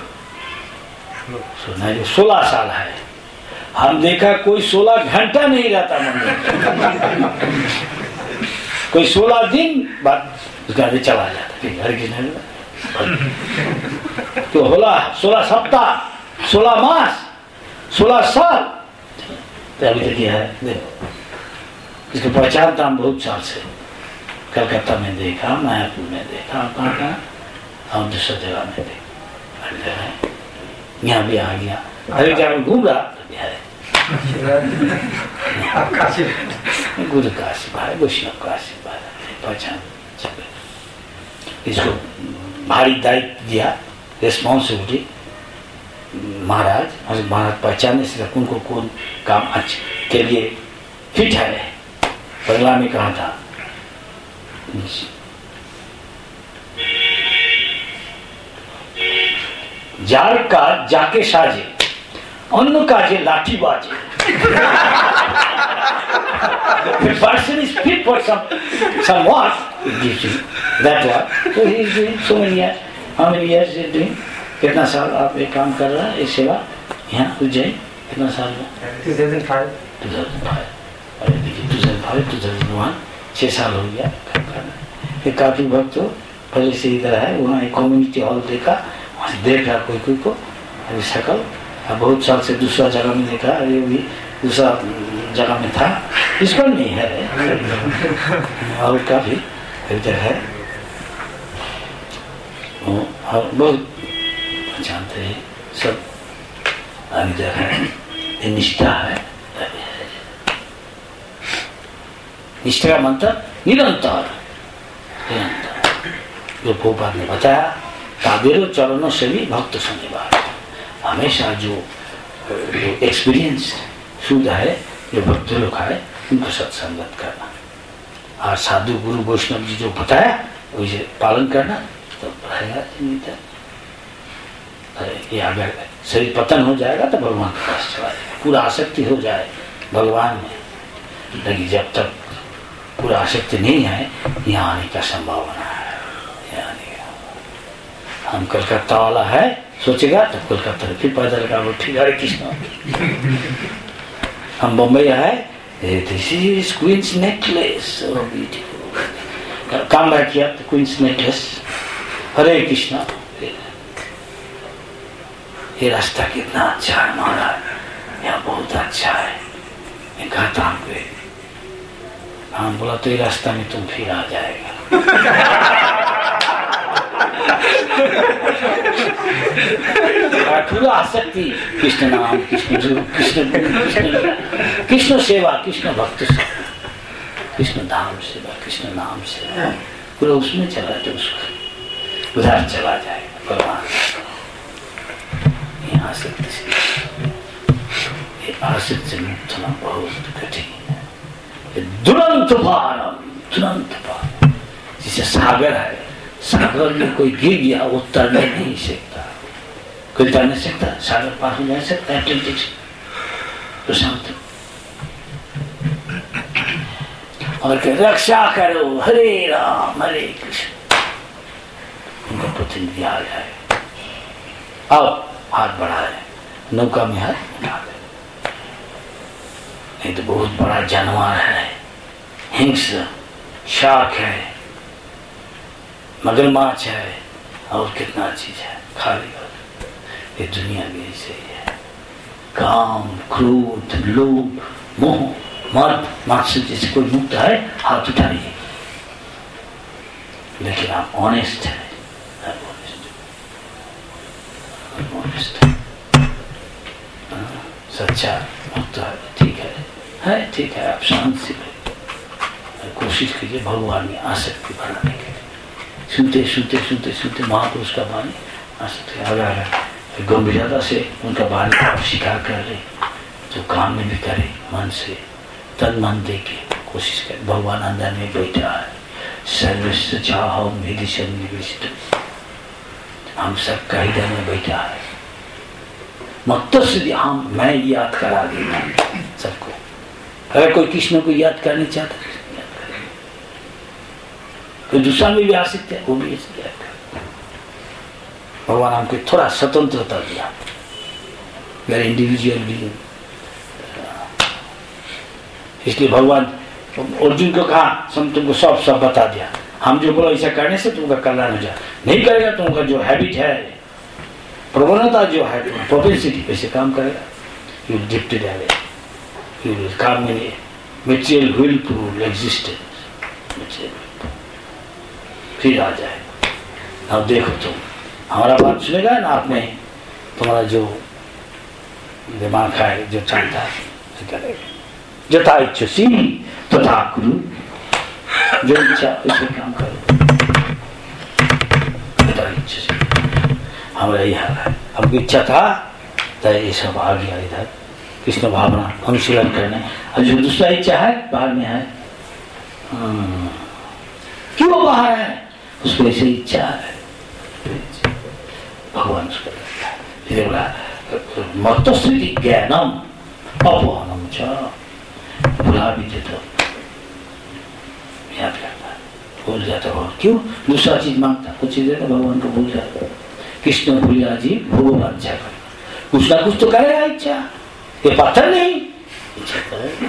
सोलह साल है। हम देखा कोई सोलह घंटा नहीं रहता मंदिर कोई सोलह दिन बाद उसका भी चला जाता घर की नहीं। तो होला सोलह सप्ताह, सोलह मास, सोलह साल अभी तक है। देखो इसको पहचानता हम बहुत साल से। कलकत्ता में देखा, मायापुर में देखा, कहाँ कहाँ और दूसरा जगह में देखा, यहाँ भी आ गया। हर एक जगह घूम रहा है। गुरु का आशीर्वाद, वैष्णव का आशीर्वाद, पहचान चले। इसको भारी दायित्व दिया, रिस्पॉन्सिबिलिटी। महाराज महाराज पहचानने से उनको कौन काम अच्छे के लिए फिट है। बंगला में कहा था, जार का जाके साजे, अन्न काजे लाठी बाजे। The person is fit for some some work, it gives you that work. So he is doing so many years. How many years is he doing? कितना साल आप एक काम कर रहा है, ये सेवा यहाँ उज्जैन कितना साल में? Two thousand five two thousand five अरे देखिए two thousand five two thousand one छः साल हो गया काम करना। फिर काफी वक्त तो पहले से इधर है, वहाँ एक कम्युनिटी हॉल देखा, वहाँ से देख रहा कोई कोई को अभी शकल। अब बहुत साल से दूसरा जगह में देखा, अरे भी दूसरा जगह में था, इसको नहीं है और काफी इधर है। और बहुत जानते हैं सब इधर है। ये निष्ठा है। निष्ठा का मंत्र निरंतर निरंतर जो प्रभुपाद ने बताया, काबेरो चरणों से भी भक्त शनिवार। हमेशा जो एक्सपीरियंस शुद्ध है, जो भक्त लोग है, उनको सत्संगत करना। और साधु गुरु वैष्णव जी जो बताया वैसे पालन करना तो रहेगा नहीं। ये अगर शरीर पतन हो जाएगा तो भगवान के पास चला जाएगा, पूरा आसक्ति हो जाए भगवान में। लेकिन जब तक पूरा आसक्ति नहीं है यहाँ आने का संभावना है। यहाँ आने का हम कलकत्ता वाला है सोचेगा तो कोलकाता फिर पैदल का वो ठीक हरे कृष्ण। हम बम्बई है, this is Queen's Necklace, so beautiful, काम बैठ किया तो क्वींस नेकलेस, हरे कृष्णा। ये रास्ता कितना अच्छा है महाराज, यहाँ बहुत अच्छा है। मैं कहता हूँ हम बोला तो ये रास्ता में तुम फिर आ जाएगा। पूरा आसक्ति कृष्ण नाम, कृष्ण कृष्ण कृष्ण कृष्ण सेवा, कृष्ण भक्त सेवा, कृष्ण धाम सेवा, कृष्ण नाम सेवा, पूरा उसमें चला तो उसको उधर चला जाएगा भगवान। आसक्ति से ये आसक्ति से मुक्त होना बहुत कठिन है। दुरंत पारम, तुरंत पारम, जिसे सागर है, सागर में कोई गिर गया वो तैरने नहीं सकता, कोई तैर नहीं सकता, सागर पार हो जा सकता है अटलांटिक प्रशांत। और के रक्षा करो, हरे राम हरे कृष्ण, उनका प्रतिनिधि आ जाए। आओ हाथ बढ़ाए, नौका में हाथ उठा दे। नहीं तो बहुत बड़ा जानवर है, हिंस, शार्क है, मगरमच्छ है और कितना चीज है, खा लेगा। ये दुनिया भी ऐसे ही है, काम, क्रोध, लोभ, मोह, मद मत्स्य जैसे कोई मुक्त है हाथ उठाइए। लेकिन आप ऑनेस्ट है, सच्चा मुक्त है, ठीक है, है ठीक है, आप शांत से कोशिश कीजिए भगवान में आसक्ति बढ़ाने के लिए। सुनते सुनते सुनते सुनते महापुरुष का वाणी आसक्ति अगर गंभीरता से उनका वाणी आप स्वीकार कर रहे तो काम में भी करे, मन से तन मन दे के कोशिश करे। भगवान अंदर में बैठा है, सर्वस्व चाहो मेरी सन्निविष्ट, हम सब का हृदय में बैठा है। मत से हम मैं याद करा देता सबको। अगर कोई कृष्ण को याद करना चाहता है याद करे, कोई दूसरा में भी आ सकते हैं वो भी याद करे। भगवान हमको थोड़ा स्वतंत्रता दिया, वेरी इंडिविजुअल भी। इसलिए भगवान अर्जुन को कहा सब तुमको सब सब बता दिया, हम जो बोलो ऐसा करने से तुमका कल्याण हो जाए, नहीं करेगा तो उनका जो हैबिट है, प्रवणता जो है, प्रोपेंसिटी वैसे काम करेगा। You will drift away, you will come in material wilful existence, फिर आ जाएगा। अब देखो तुम हमारा बात सुनेगा ना, आपने तुम्हारा जो दिमाग है जो चाहता है करेगा। जथा इच्छसी तथा कुरु, जो इच्छा उसे काम करो। जथा इच्छसी, हमारा यही हाल है। हमको इच्छा था तो ये सब आ गया इधर कृष्ण भावना अनुशीलन करने। और जो दूसरा इच्छा है बाहर में है, क्यों बाहर है, उसको ऐसे इच्छा है, भगवान उसको लगता है। फिर बोला मतस्थिति ज्ञानम अपहनम च, भुला भी देता याद करता है, भूल जाता हो। क्यों दूसरा चीज मांगता, कुछ चीज देता भगवान को भूल जाता। कृष्ण भूलिया जी भगवान इच्छा कर, कुछ ना कुछ तो करेगा इच्छा, ये पत्थर नहीं इच्छा करेगा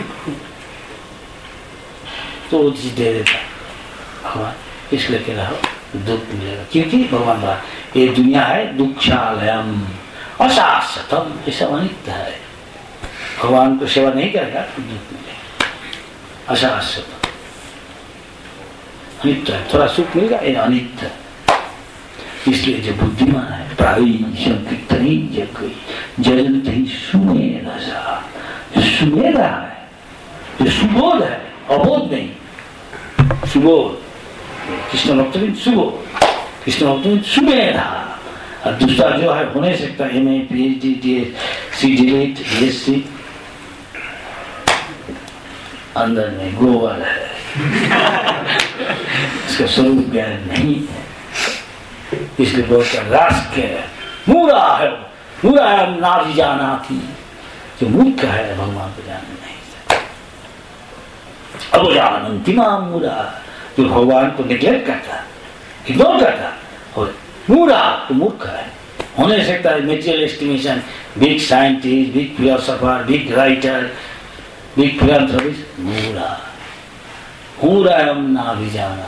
तो वो चीज दे देता भगवान। इसलिए कह रहा हो दुख मिलेगा, क्योंकि भगवान बोला ये दुनिया है दुक्षालयम अशाश्वतम, ऐसा अनित्य है। भगवान को सेवा नहीं करेगा तो दुख मिलेगा, अशाश्वत अनित्य है। थोड़ा सुख मिलेगा, ये अनित्य। इसलिए जो बुद्धिमान है प्राणी जगत ही सुमेधा सा, जो सुमेधा है, जो सुबोध है, अबोध नहीं, सुबोध। कृष्ण भक्त भी सुबोध, कृष्ण भक्त भी सुमेधा। और दूसरा जो है हो नहीं सकता, M A P H D D S C D S C, अंदर में गोबर है। इसका स्वरूप ज्ञान नहीं है, इसलिए बहुत रास के मूरा है, मूरा है ना भी जाना थी, जो मूर्ख है भगवान को जान नहीं सकता। अब जानंतिमा मूरा, जो भगवान को निग्लेक्ट करता, इग्नोर करता, और मूरा तो मूर्ख है। हो नहीं सकता material estimation, big scientist, big philosopher, big writer, big philanthropist, मूरा मूरा हम ना भी जाना।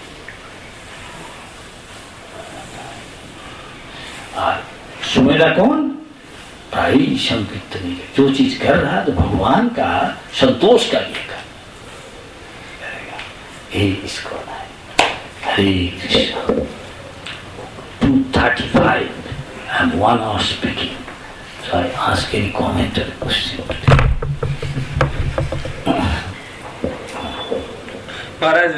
और सुमेरा कौन? प्राणी संकीर्तनी, जो चीज कर रहा है तो भगवान का संतोष का लिए करेगा, यही इसको है। Hare Krishna. Two thirty five and one hour speaking, so I ask any comment or question. महाराज,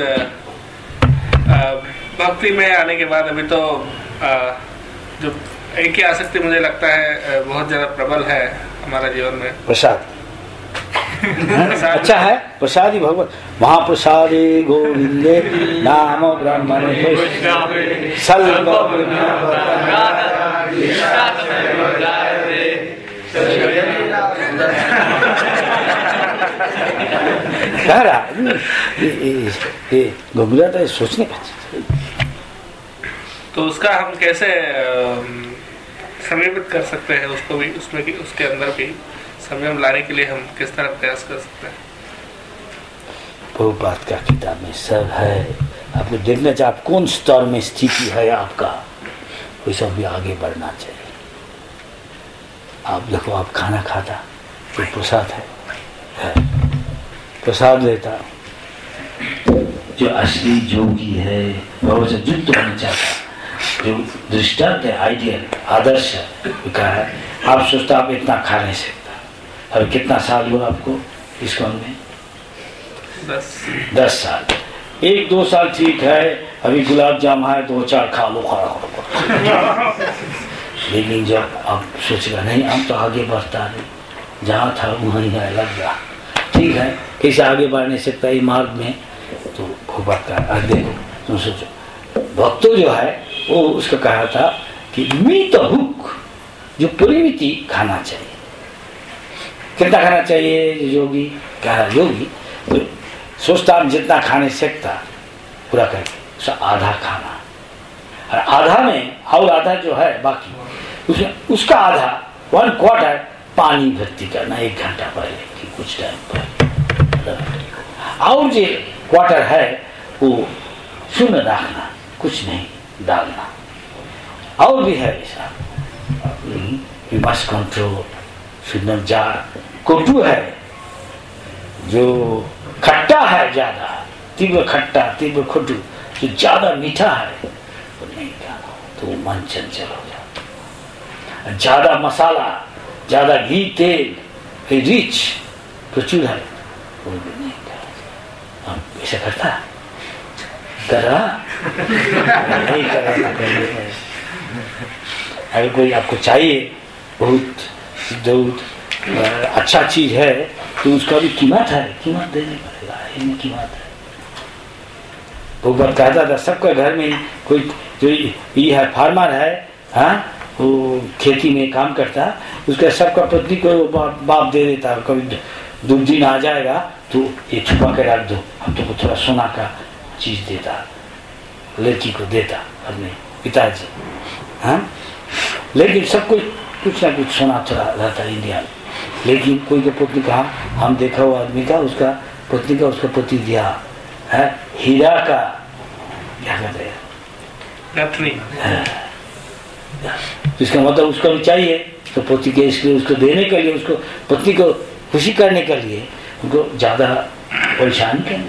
भक्ति में आने के बाद अभी तो आ, जो एक ही आसक्ति मुझे लगता है बहुत ज्यादा प्रबल है हमारा जीवन में, प्रसाद। अच्छा है, प्रसाद ही भगवान। महाप्रसादे गोविंदे नाम ब्रह्मणे सर्व कह रहा घबराता है, सोचने का। तो उसका हम कैसे समीपित कर सकते हैं उसको भी, उसमें की, उसके अंदर भी संयम लाने के लिए हम किस तरह प्रयास कर सकते हैं? प्रभुपाद का किताब में सब है। आपको देखना चाहिए आप कौन स्तर में स्थिति है आपका, वही सब भी आगे बढ़ना चाहिए। आप देखो, आप खाना खाता तो प्रसाद है, है। प्रसाद लेता जो असली जोगी है, बहुत से युक्त होना चाहता, जो दृष्टांत है, आइडियल आदर्श है, आप सोचता आप इतना खा नहीं सकता। अभी कितना साल हुआ आपको इसको में? दस दस साल। एक दो साल ठीक है, अभी गुलाब जाम है, दो चार खा लो, खा लो। लेकिन जब आप सोचेगा नहीं, अब तो आगे बढ़ता नहीं, जहाँ था वहीं है, लग रहा ठीक है, कैसे आगे बढ़ नहीं सकता ये मार्ग में, तो खूब का देखो। तुम सोचो, भक्तों जो है वो उसका कहा था कि मीट हुक, जो प्रवृत्ति खाना चाहिए। कितना खाना चाहिए? योगी कहा, योगी तो सोचता हम जितना खाने सकता पूरा करके उसका आधा खाना, और आधा में और आधा जो है बाकी, उसमें उसका आधा वन क्वार्टर पानी भर्ती करना, एक घंटा पहले कि कुछ टाइम पहले, और जो क्वार्टर है वो शून्य रखना, कुछ नहीं डालना। और भी है ऐसा, यू मस्ट कंट्रोल, शुद्ध जा कोटू है जो खट्टा है, ज्यादा तीव्र खट्टा, तीव्र खोटू, जो ज्यादा मीठा है वो नहीं खाना, तो वो मन चंचल हो जाता। ज्यादा मसाला, ज्यादा घी, तेल, रिच प्रचुर है, वो भी नहीं खाना। हम ऐसा करता करा नहीं करा। अगर कोई आपको चाहिए बहुत दूध अच्छा चीज है तो उसका भी कीमत है, कीमत देने पड़ेगा, इतनी कीमत है। वो बात कहता था सबका घर में कोई जो ये है फार्मर है, हाँ, वो खेती में काम करता, उसका सबका पत्नी को बाप, बाप दे देता। कभी दूध दिन आ जाएगा तो ये छुपा के रख दो, हम तो थोड़ा सोना का चीज देता, लड़की को देता अपने पिताजी, हाँ। लेकिन सब कुछ कुछ ना कुछ सोना थोड़ा रहता इंडिया में। लेकिन कोई के पत्नी कहा, हम देखा वो आदमी का, उसका पत्नी का उसका पति दिया है हीरा का, क्या कहते हैं, नथनी, इसका मतलब उसको भी चाहिए, तो पति के इसलिए उसको देने के लिए, उसको पत्नी को खुशी करने के लिए उनको ज्यादा परेशान करने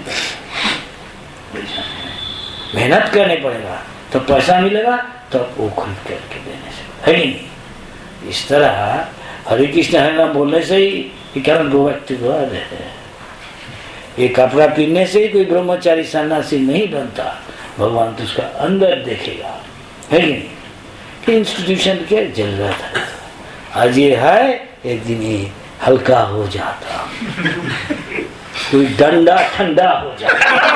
मेहनत करने पड़ेगा, तो पैसा मिलेगा तब तो वो खरीद करके देने से, है नहीं। इस तरह हरे कृष्ण हरे नाम बोलने से ही क्या गोव्यक्ति को ये कपड़ा पहनने से ही कोई ब्रह्मचारी सन्यासी नहीं बनता। भगवान तो उसका अंदर देखेगा, है नहीं। इंस्टीट्यूशन की जरूरत है, आज ये है एक दिन ये हल्का हो जाता, कोई डंडा ठंडा हो जाता।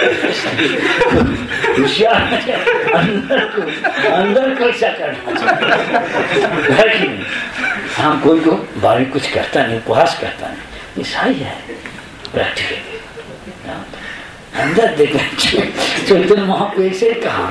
होशियार अंदर को अंदर कैसा करना चाहिए कि नहीं। हाँ, कोई को बाहर कुछ करता नहीं, उपहास करता नहीं, ईसाई है प्रैक्टिकली। अंदर देखना चैतन्य महाप्रभु ऐसे कहा,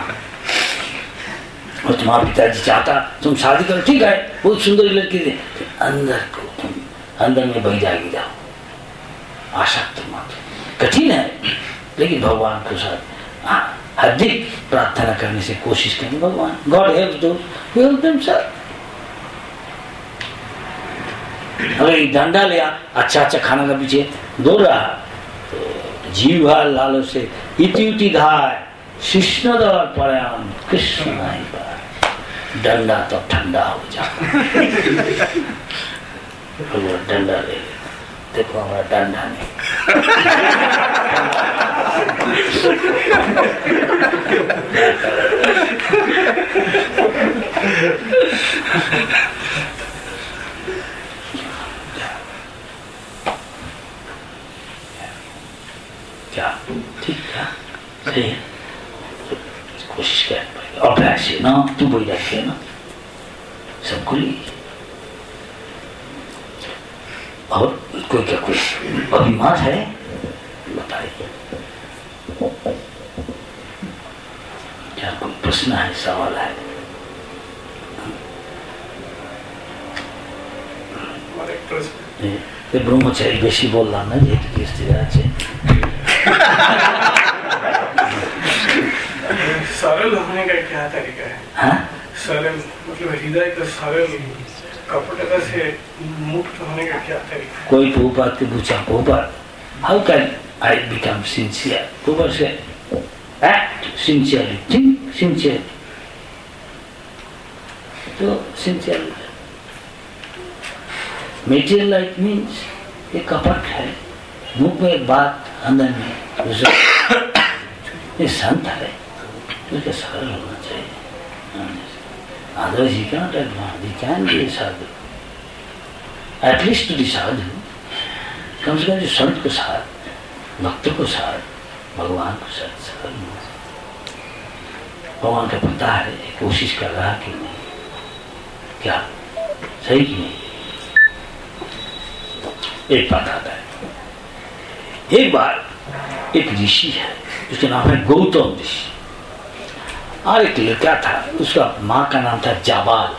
और तुम्हारा पिताजी चाहता तुम शादी करो, ठीक है, बहुत सुंदर लड़की दे, अंदर को तुम अंदर में बह जाएगी, जाओ। आसक्त मत, कठिन है, लेकिन भगवान के साथ अधिक प्रार्थना करने से कोशिश करेंगे। भगवान गॉड हेल्प दो, हेल्प देम सर। अगर डंडा लिया, अच्छा अच्छा खाना का पीछे दौड़ रहा, तो जीवा लाल से इति उति धाय कृष्ण दर परायण कृष्ण नहीं पाए, डंडा तो ठंडा हो जाए। डंडा ले, देखो हमारा डंडा नहीं। क्या ठीक था, सही है, कोशिश कर। और ऐसे ना तू बोल जाती है ना सबको लिए, और कोई क्या कोई अभिमान है बताइए, क्या कोई प्रश्न है, सवाल है? ब्रह्मचारी बेसी बोलला ना जेहेतु स्थिति আছে। सरल होने का क्या तरीका है? हाँ? सरल मतलब हृदय का सरल कपटता से मुक्त होने का क्या तरीका है? कोई प्रभुपाद के पूछा, Prabhupada how can I become sincere? Prabhupada से एक्ट सिंसियरली, थिंक सिंसियरली, तो सिंसियरली। मेटीरियल लाइफ मीन्स ये कपट है, मुख में एक बात अंदर में दूसरा, ये संत है, तो सरल होना चाहिए। Otherwise he can advance, he can be sadhu, at least to the sadhu, कम से कम जो संत के साथ, भक्त को साथ, भगवान को साथ सरल होना। भगवान का पता है, कोशिश कर रहा कि नहीं, क्या सही कि नहीं। एक बात आता है, एक बार एक ऋषि है, उसका नाम है गौतम ऋषि, और एक लड़का था, उसका माँ का नाम था जाबाल।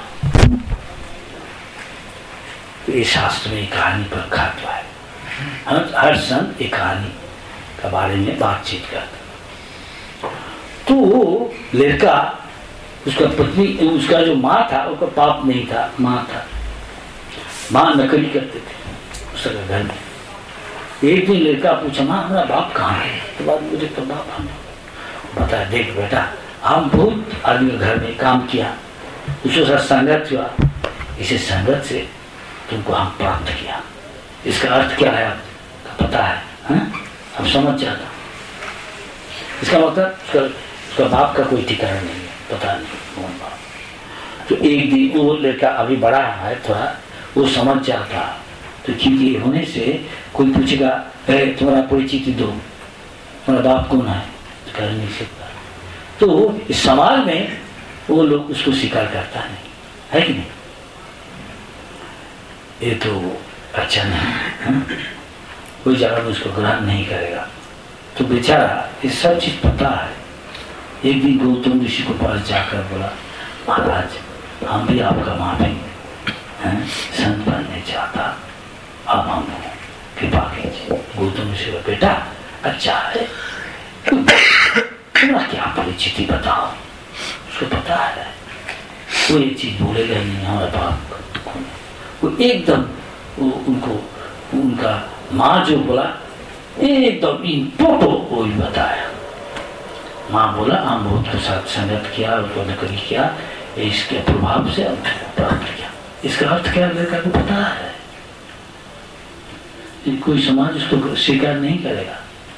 तो इस शास्त्र में एक कहानी पर खात है, हर, हर संत एक कहानी के बारे में बातचीत करता। तो वो लड़का, उसका पत्नी, उसका जो माँ था, उसका पाप नहीं था, माँ था, माँ नकली करते थे उसका घर में। एक दिन लड़का पूछा, माँ हमारा बाप कहाँ है? तो बाद मुझे तो बाप हम बता, देख बेटा, हम बहुत आदमी घर में काम किया, उसके साथ संगत हुआ, इसे संगत से तुमको हम प्राप्त किया। इसका अर्थ क्या है आपको पता है? हाँ? हम समझ जाता, इसका मतलब उसका, उसका बाप का कोई ठिकाना नहीं है, पता नहीं कौन बाप। तो एक दिन वो लड़का अभी बड़ा है थोड़ा, वो समझ जाता, तो क्योंकि होने से कोई पूछेगा तुम्हारा परिचित दो, तुम्हारा बाप कौन है, तो कर नहीं सकता। तो इस समाज में वो लोग उसको स्वीकार करता नहीं है कि नहीं, ये तो अच्छा नहीं, कोई जगह में उसको ग्रहण नहीं करेगा। तो बेचारा ये सब चीज पता है। एक दिन गौतम ऋषि को पास जाकर बोला, महाराज हम भी आपका माफी संत बनने चाहता, अब हम कृपा कीजिए। गौतम ऋषि बोला, बेटा अच्छा है, तुम्हारा क्या परिचिति बताओ। उसको पता है वो ये चीज बोलेगा नहीं, हमारा बाप वो एकदम वो उनको उनका माँ जो बोला एकदम इन टोटो वो ही बताया। माँ बोला हम बहुत के साथ संगत किया, उसको नकली किया, इसके प्रभाव से प्राप्त किया। इसका अर्थ क्या लड़का को पता है, कोई समाज उसको स्वीकार नहीं करेगा।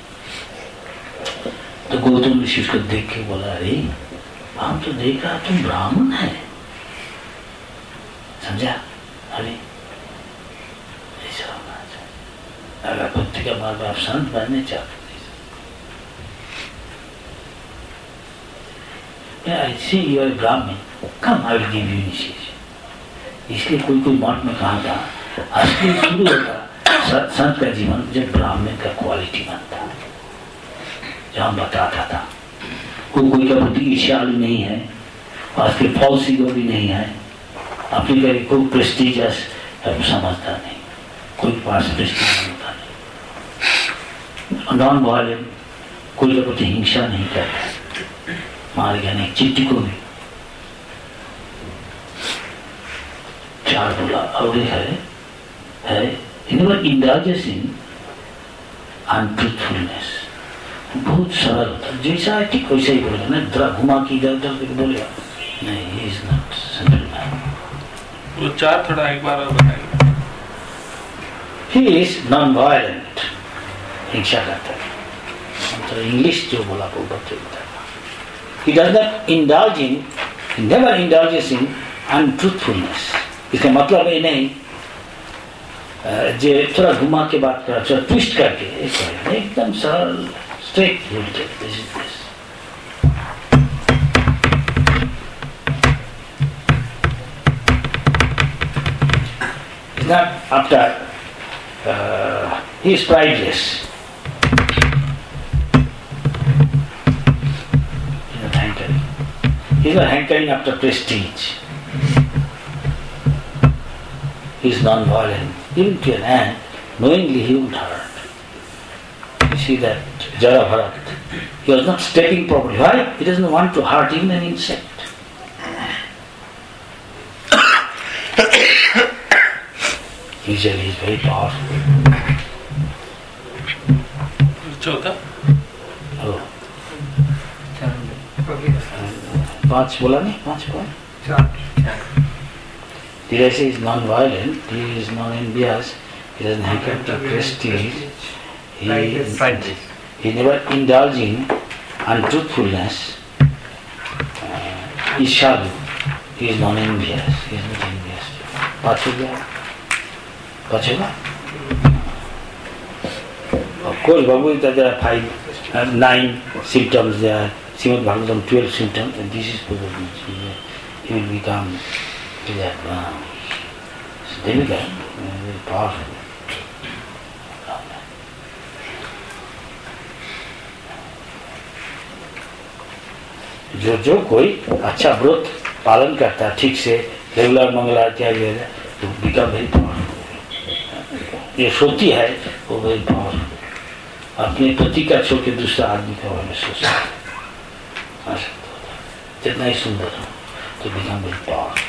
तो गौतम ऋषि उसको देख के बोला, अरे हम तो देख रहा तुम ब्राह्मण है, समझा? अरे ऐसा होना चाहिए, अगर भक्ति का मार्ग आप संत बनने चाहते I see you are Brahmin, come I will give you initiation. इसलिए कोई कोई मठ में कहा था असली शुरू होता संत का जीवन जब ब्राह्मण का क्वालिटी बनता, जहाँ बताता था कोई कोई का प्रति ईर्ष्यालु नहीं है, आज के फॉल्स ईगो भी नहीं है, अपनी का कोई प्रेस्टीजियस समझता नहीं, कोई पास प्रेस्टीज होता नहीं, नॉन वायलेंट, कोई का प्रति हिंसा नहीं करता, मार गया नहीं चिट्ठी को भी चार बोला और है है इन्हें इंडल्जेंस इन अनट्रूथफुलनेस, बहुत सरल होता है, जैसा है ठीक वैसा ही बोलेगा ना, जरा घुमा के इधर उधर करके बोलेगा नहीं, he is not simple man. वो चार थोड़ा एक बार और बताइए. He is non-violent, हिंसा करता है, तो इंग्लिश जो बोला वो बच्चे बताएगा. He does not indulge in, he never indulges in untruthfulness. इसका मतलब ये नहीं जो थोड़ा घुमा के बात कर, थोड़ा ट्विस्ट करके एकदम सरल स्ट्रेट बोलते. This is this. He's not after. Uh, he is prideless. He's not hankering. He's not hankering after prestige. He is non-violent. Even to an ant, knowingly he would hurt. You see that Jara Bharat. He was not stepping properly. Why? He doesn't want to hurt even an insect. Usually he is very powerful. चौथा Oh. पांच बोला नहीं, पांच बोला. Did I say he is non-violent? He is non-envious. He doesn't hanker to prestige. He, he never indulges in untruthfulness. Uh, Ishalu. He is non-envious. He is not envious. पाँच हो गया. पाँच होगा. Of course, Bhagavad Gita there are five, uh, nine symptoms there. Srimad Bhagavatam twelve symptoms, and this is probably he will become. That wow. It's difficult, very powerful. जो जो कोई अच्छा व्रत पालन करता है ठीक से, रेगुलर मंगलाचार्य तो बिकम वेरी पावरफुल. ये सोती है वो वेरी पावरफुल. अपने पति का छोड़ के दूसरा आदमी का बारे में सोचता है, जितना ही सुंदर हो तो बिकम वेरी पावरफुल.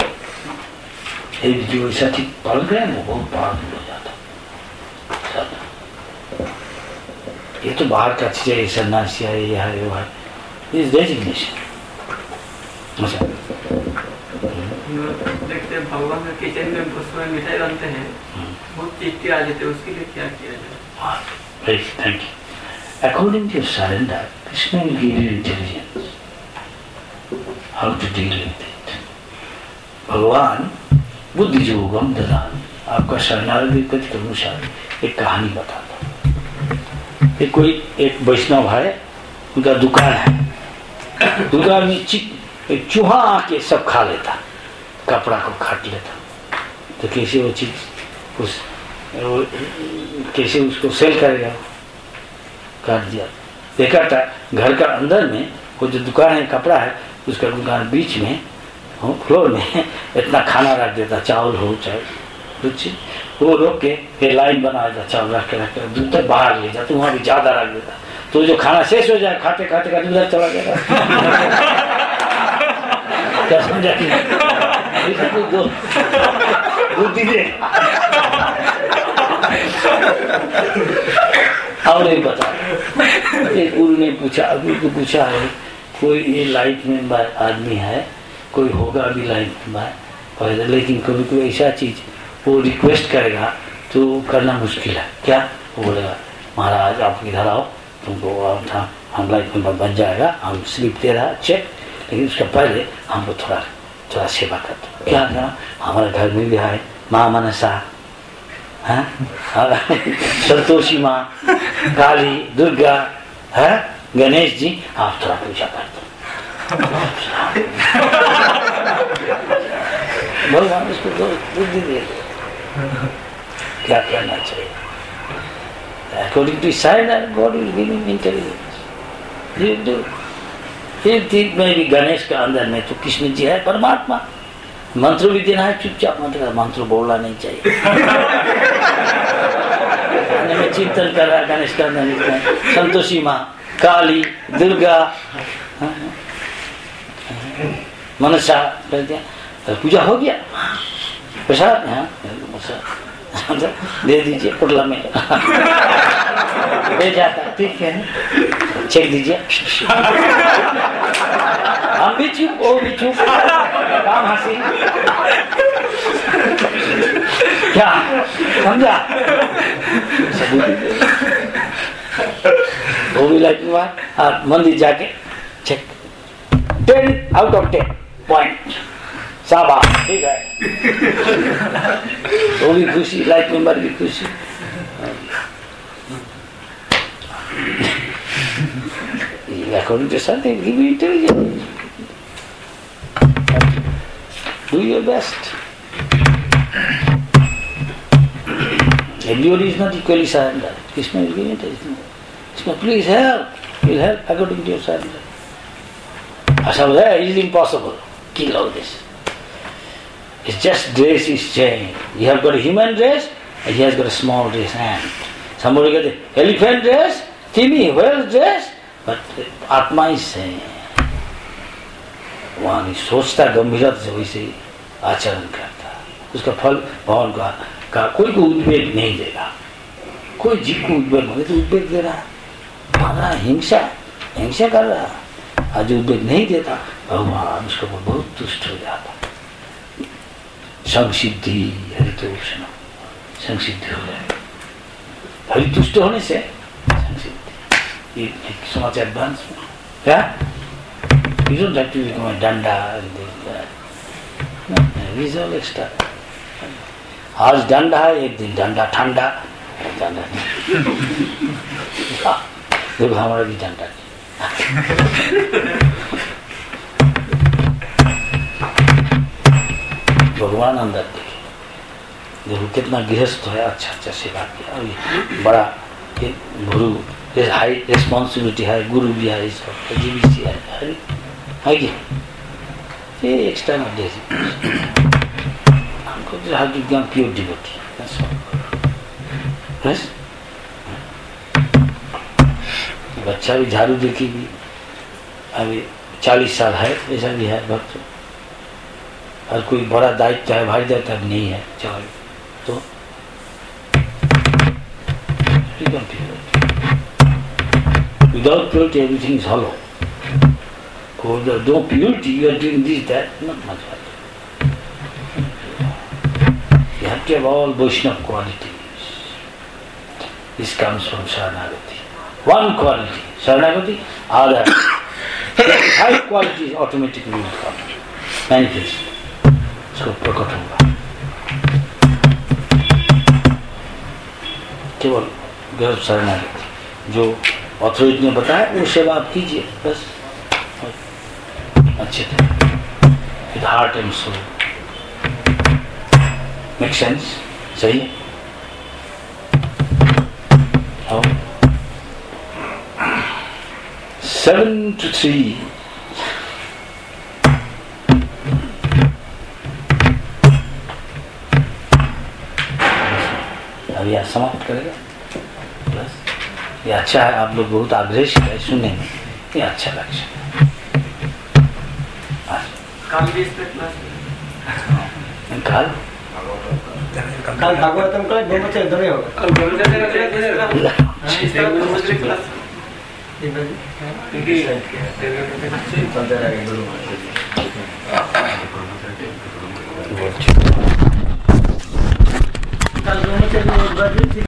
जो ऐसा ठीक पालन करें वो बहुत पावरफुल हो जाता. ये तो बाहर का चीज है, सन्यासी है, यह है वो है, इस डेजिग्नेशन. देखते भगवान के किचन में उसमें मिठाई बनते हैं, बहुत चिट्ठी आ जाते हैं, उसके लिए क्या किया जाए? Very thank you. According to your surrender, Krishna will give you intelligence how to deal with it. भगवान बुद्धि योगम ददान, आपका शरणागति के अनुसार एक कहानी बताता. एक कोई एक वैष्णव है, उनका दुकान है, दुकान में एक चूहा आके सब खा लेता, कपड़ा को काट लेता. तो कैसे वो चीज उस कैसे उसको सेल करेगा? काट दिया. देखा था घर का अंदर में वो जो दुकान है कपड़ा है, उसका दुकान बीच में फ्लोर में इतना खाना रख देता, चावल हो चाहे कुछ, वो रोक के फिर लाइन बना देता, चावल रख के रख के दूर तक बाहर ले जाता, वहाँ भी ज्यादा रख देता. तो जो खाना शेष हो जाए खाते खाते खाते उधर चला जाएगा. क्या समझा? बुद्धि दे और नहीं पता. एक गुरु ने पूछा, गुरु को पूछा है कोई ये लाइफ में आदमी है, कोई होगा अभी लाइफ में, लेकिन कभी कोई ऐसा चीज वो रिक्वेस्ट करेगा तो करना मुश्किल है क्या? वो बोलेगा महाराज आप इधर आओ, तुमको था हम लाइफ में बन जाएगा, हम स्लिप दे रहा चेक, लेकिन उसका पहले हमको थोड़ा थोड़ा सेवा कर दो. क्या था? हमारे घर में भी है माँ मनसा, संतोषी माँ, काली, दुर्गा है, गणेश जी, आप थोड़ा पूजा कर दो. भगवान उसको बुद्धि दे क्या करना चाहिए। According to Sai, God will give him intelligence. He will do. He will think maybe Ganesh का अंदर में तो कृष्ण जी है परमात्मा, मंत्र भी देना है, चुपचाप मंत्र मंत्र बोलना नहीं चाहिए। में चिंतन कर रहा गणेश का अंदर, संतोषी माँ, काली, दुर्गा, मनसा, पूजा हो गया, प्रसाद हाँ दे दीजिए पुरला में दे जाता, ठीक है, चेक दीजिए। हम भी चुप, वो भी चुप, काम हंसी, क्या समझा? वो भी लाइक और मंदिर जाके check, ten out of ten point, शाबाश, ठीक है। वो भी खुशी, लाइफ मेंबर भी खुशी। According to something, give you intelligence. Do your best. Everybody is not equally surrender. Krishna will give intelligence. Krishna, please help. He'll help according to your surrender. Asha, it is impossible. Kill all this. It's just dress is changed. You have got a human dress, and he has got a small dress hand. Somebody got the elephant dress, Timmy, whale dress, but Atma is same. वहाँ सोचता गंभीरता से वैसे आचरण करता, उसका फल भगवान का, का कोई को उद्वेग नहीं देगा, कोई जीव को उद्वेग नहीं तो उद्वेग दे रहा, हमारा हिंसा हिंसा कर रहा, आज उद्वेग नहीं देता भगवान उसको बहुत तुष्ट हो जाता। संसिद्धि हरितोषण, संसिद्धि हो जाए, हरितुष्ट होने से संसिद्धि। ये समाज एडवांस में क्या? You don't have to become a danda and this that. No, this is all extra. आज डंडा है, एक दिन डंडा ठंडा, डंडा देखो हमारा भी डंडा। भगवान अंदर देखे, देखो कितना गृहस्थ है, अच्छा अच्छा सेवा किया, और बड़ा गुरु, हाई रिस्पॉन्सिबिलिटी है, गुरु भी है, इसका जीवित है, है कि ये एक्सट्रा में दे हमको जो how to become pure devotee, that's all. बस बच्चा भी झाड़ू देखी भी अभी चालीस साल है, ऐसा भी है भक्त, और कोई बड़ा दायित्व है, भारी दायित्व है नहीं है, चलो तो without purity everything is hollow. For the no purity you are doing this, that, not much value. You have to have all Vaishnava qualities. This comes from Sharanagati. One quality, Sharanagati, other five qualities automatically will come, manifest. इसको प्रकट होगा, केवल गर्भ शरणागति जो authority ने बताया वो सेवा आप कीजिए बस अच्छे थे, with heart and soul. Make sense? सही है? सेवन टू थ्री अभी आज समाप्त करेगा। बस ये अच्छा है, आप लोग बहुत आग्रह है सुनने में, ये अच्छा लक्ष्य काल भी इसमें क्लास काल काल भागवतम का ब्रह्मचर्य धरे होगा, कल ब्रह्मचर्य का क्लास इस तरह ब्रह्मचर्य क्लास कल ब्रह्मचर्य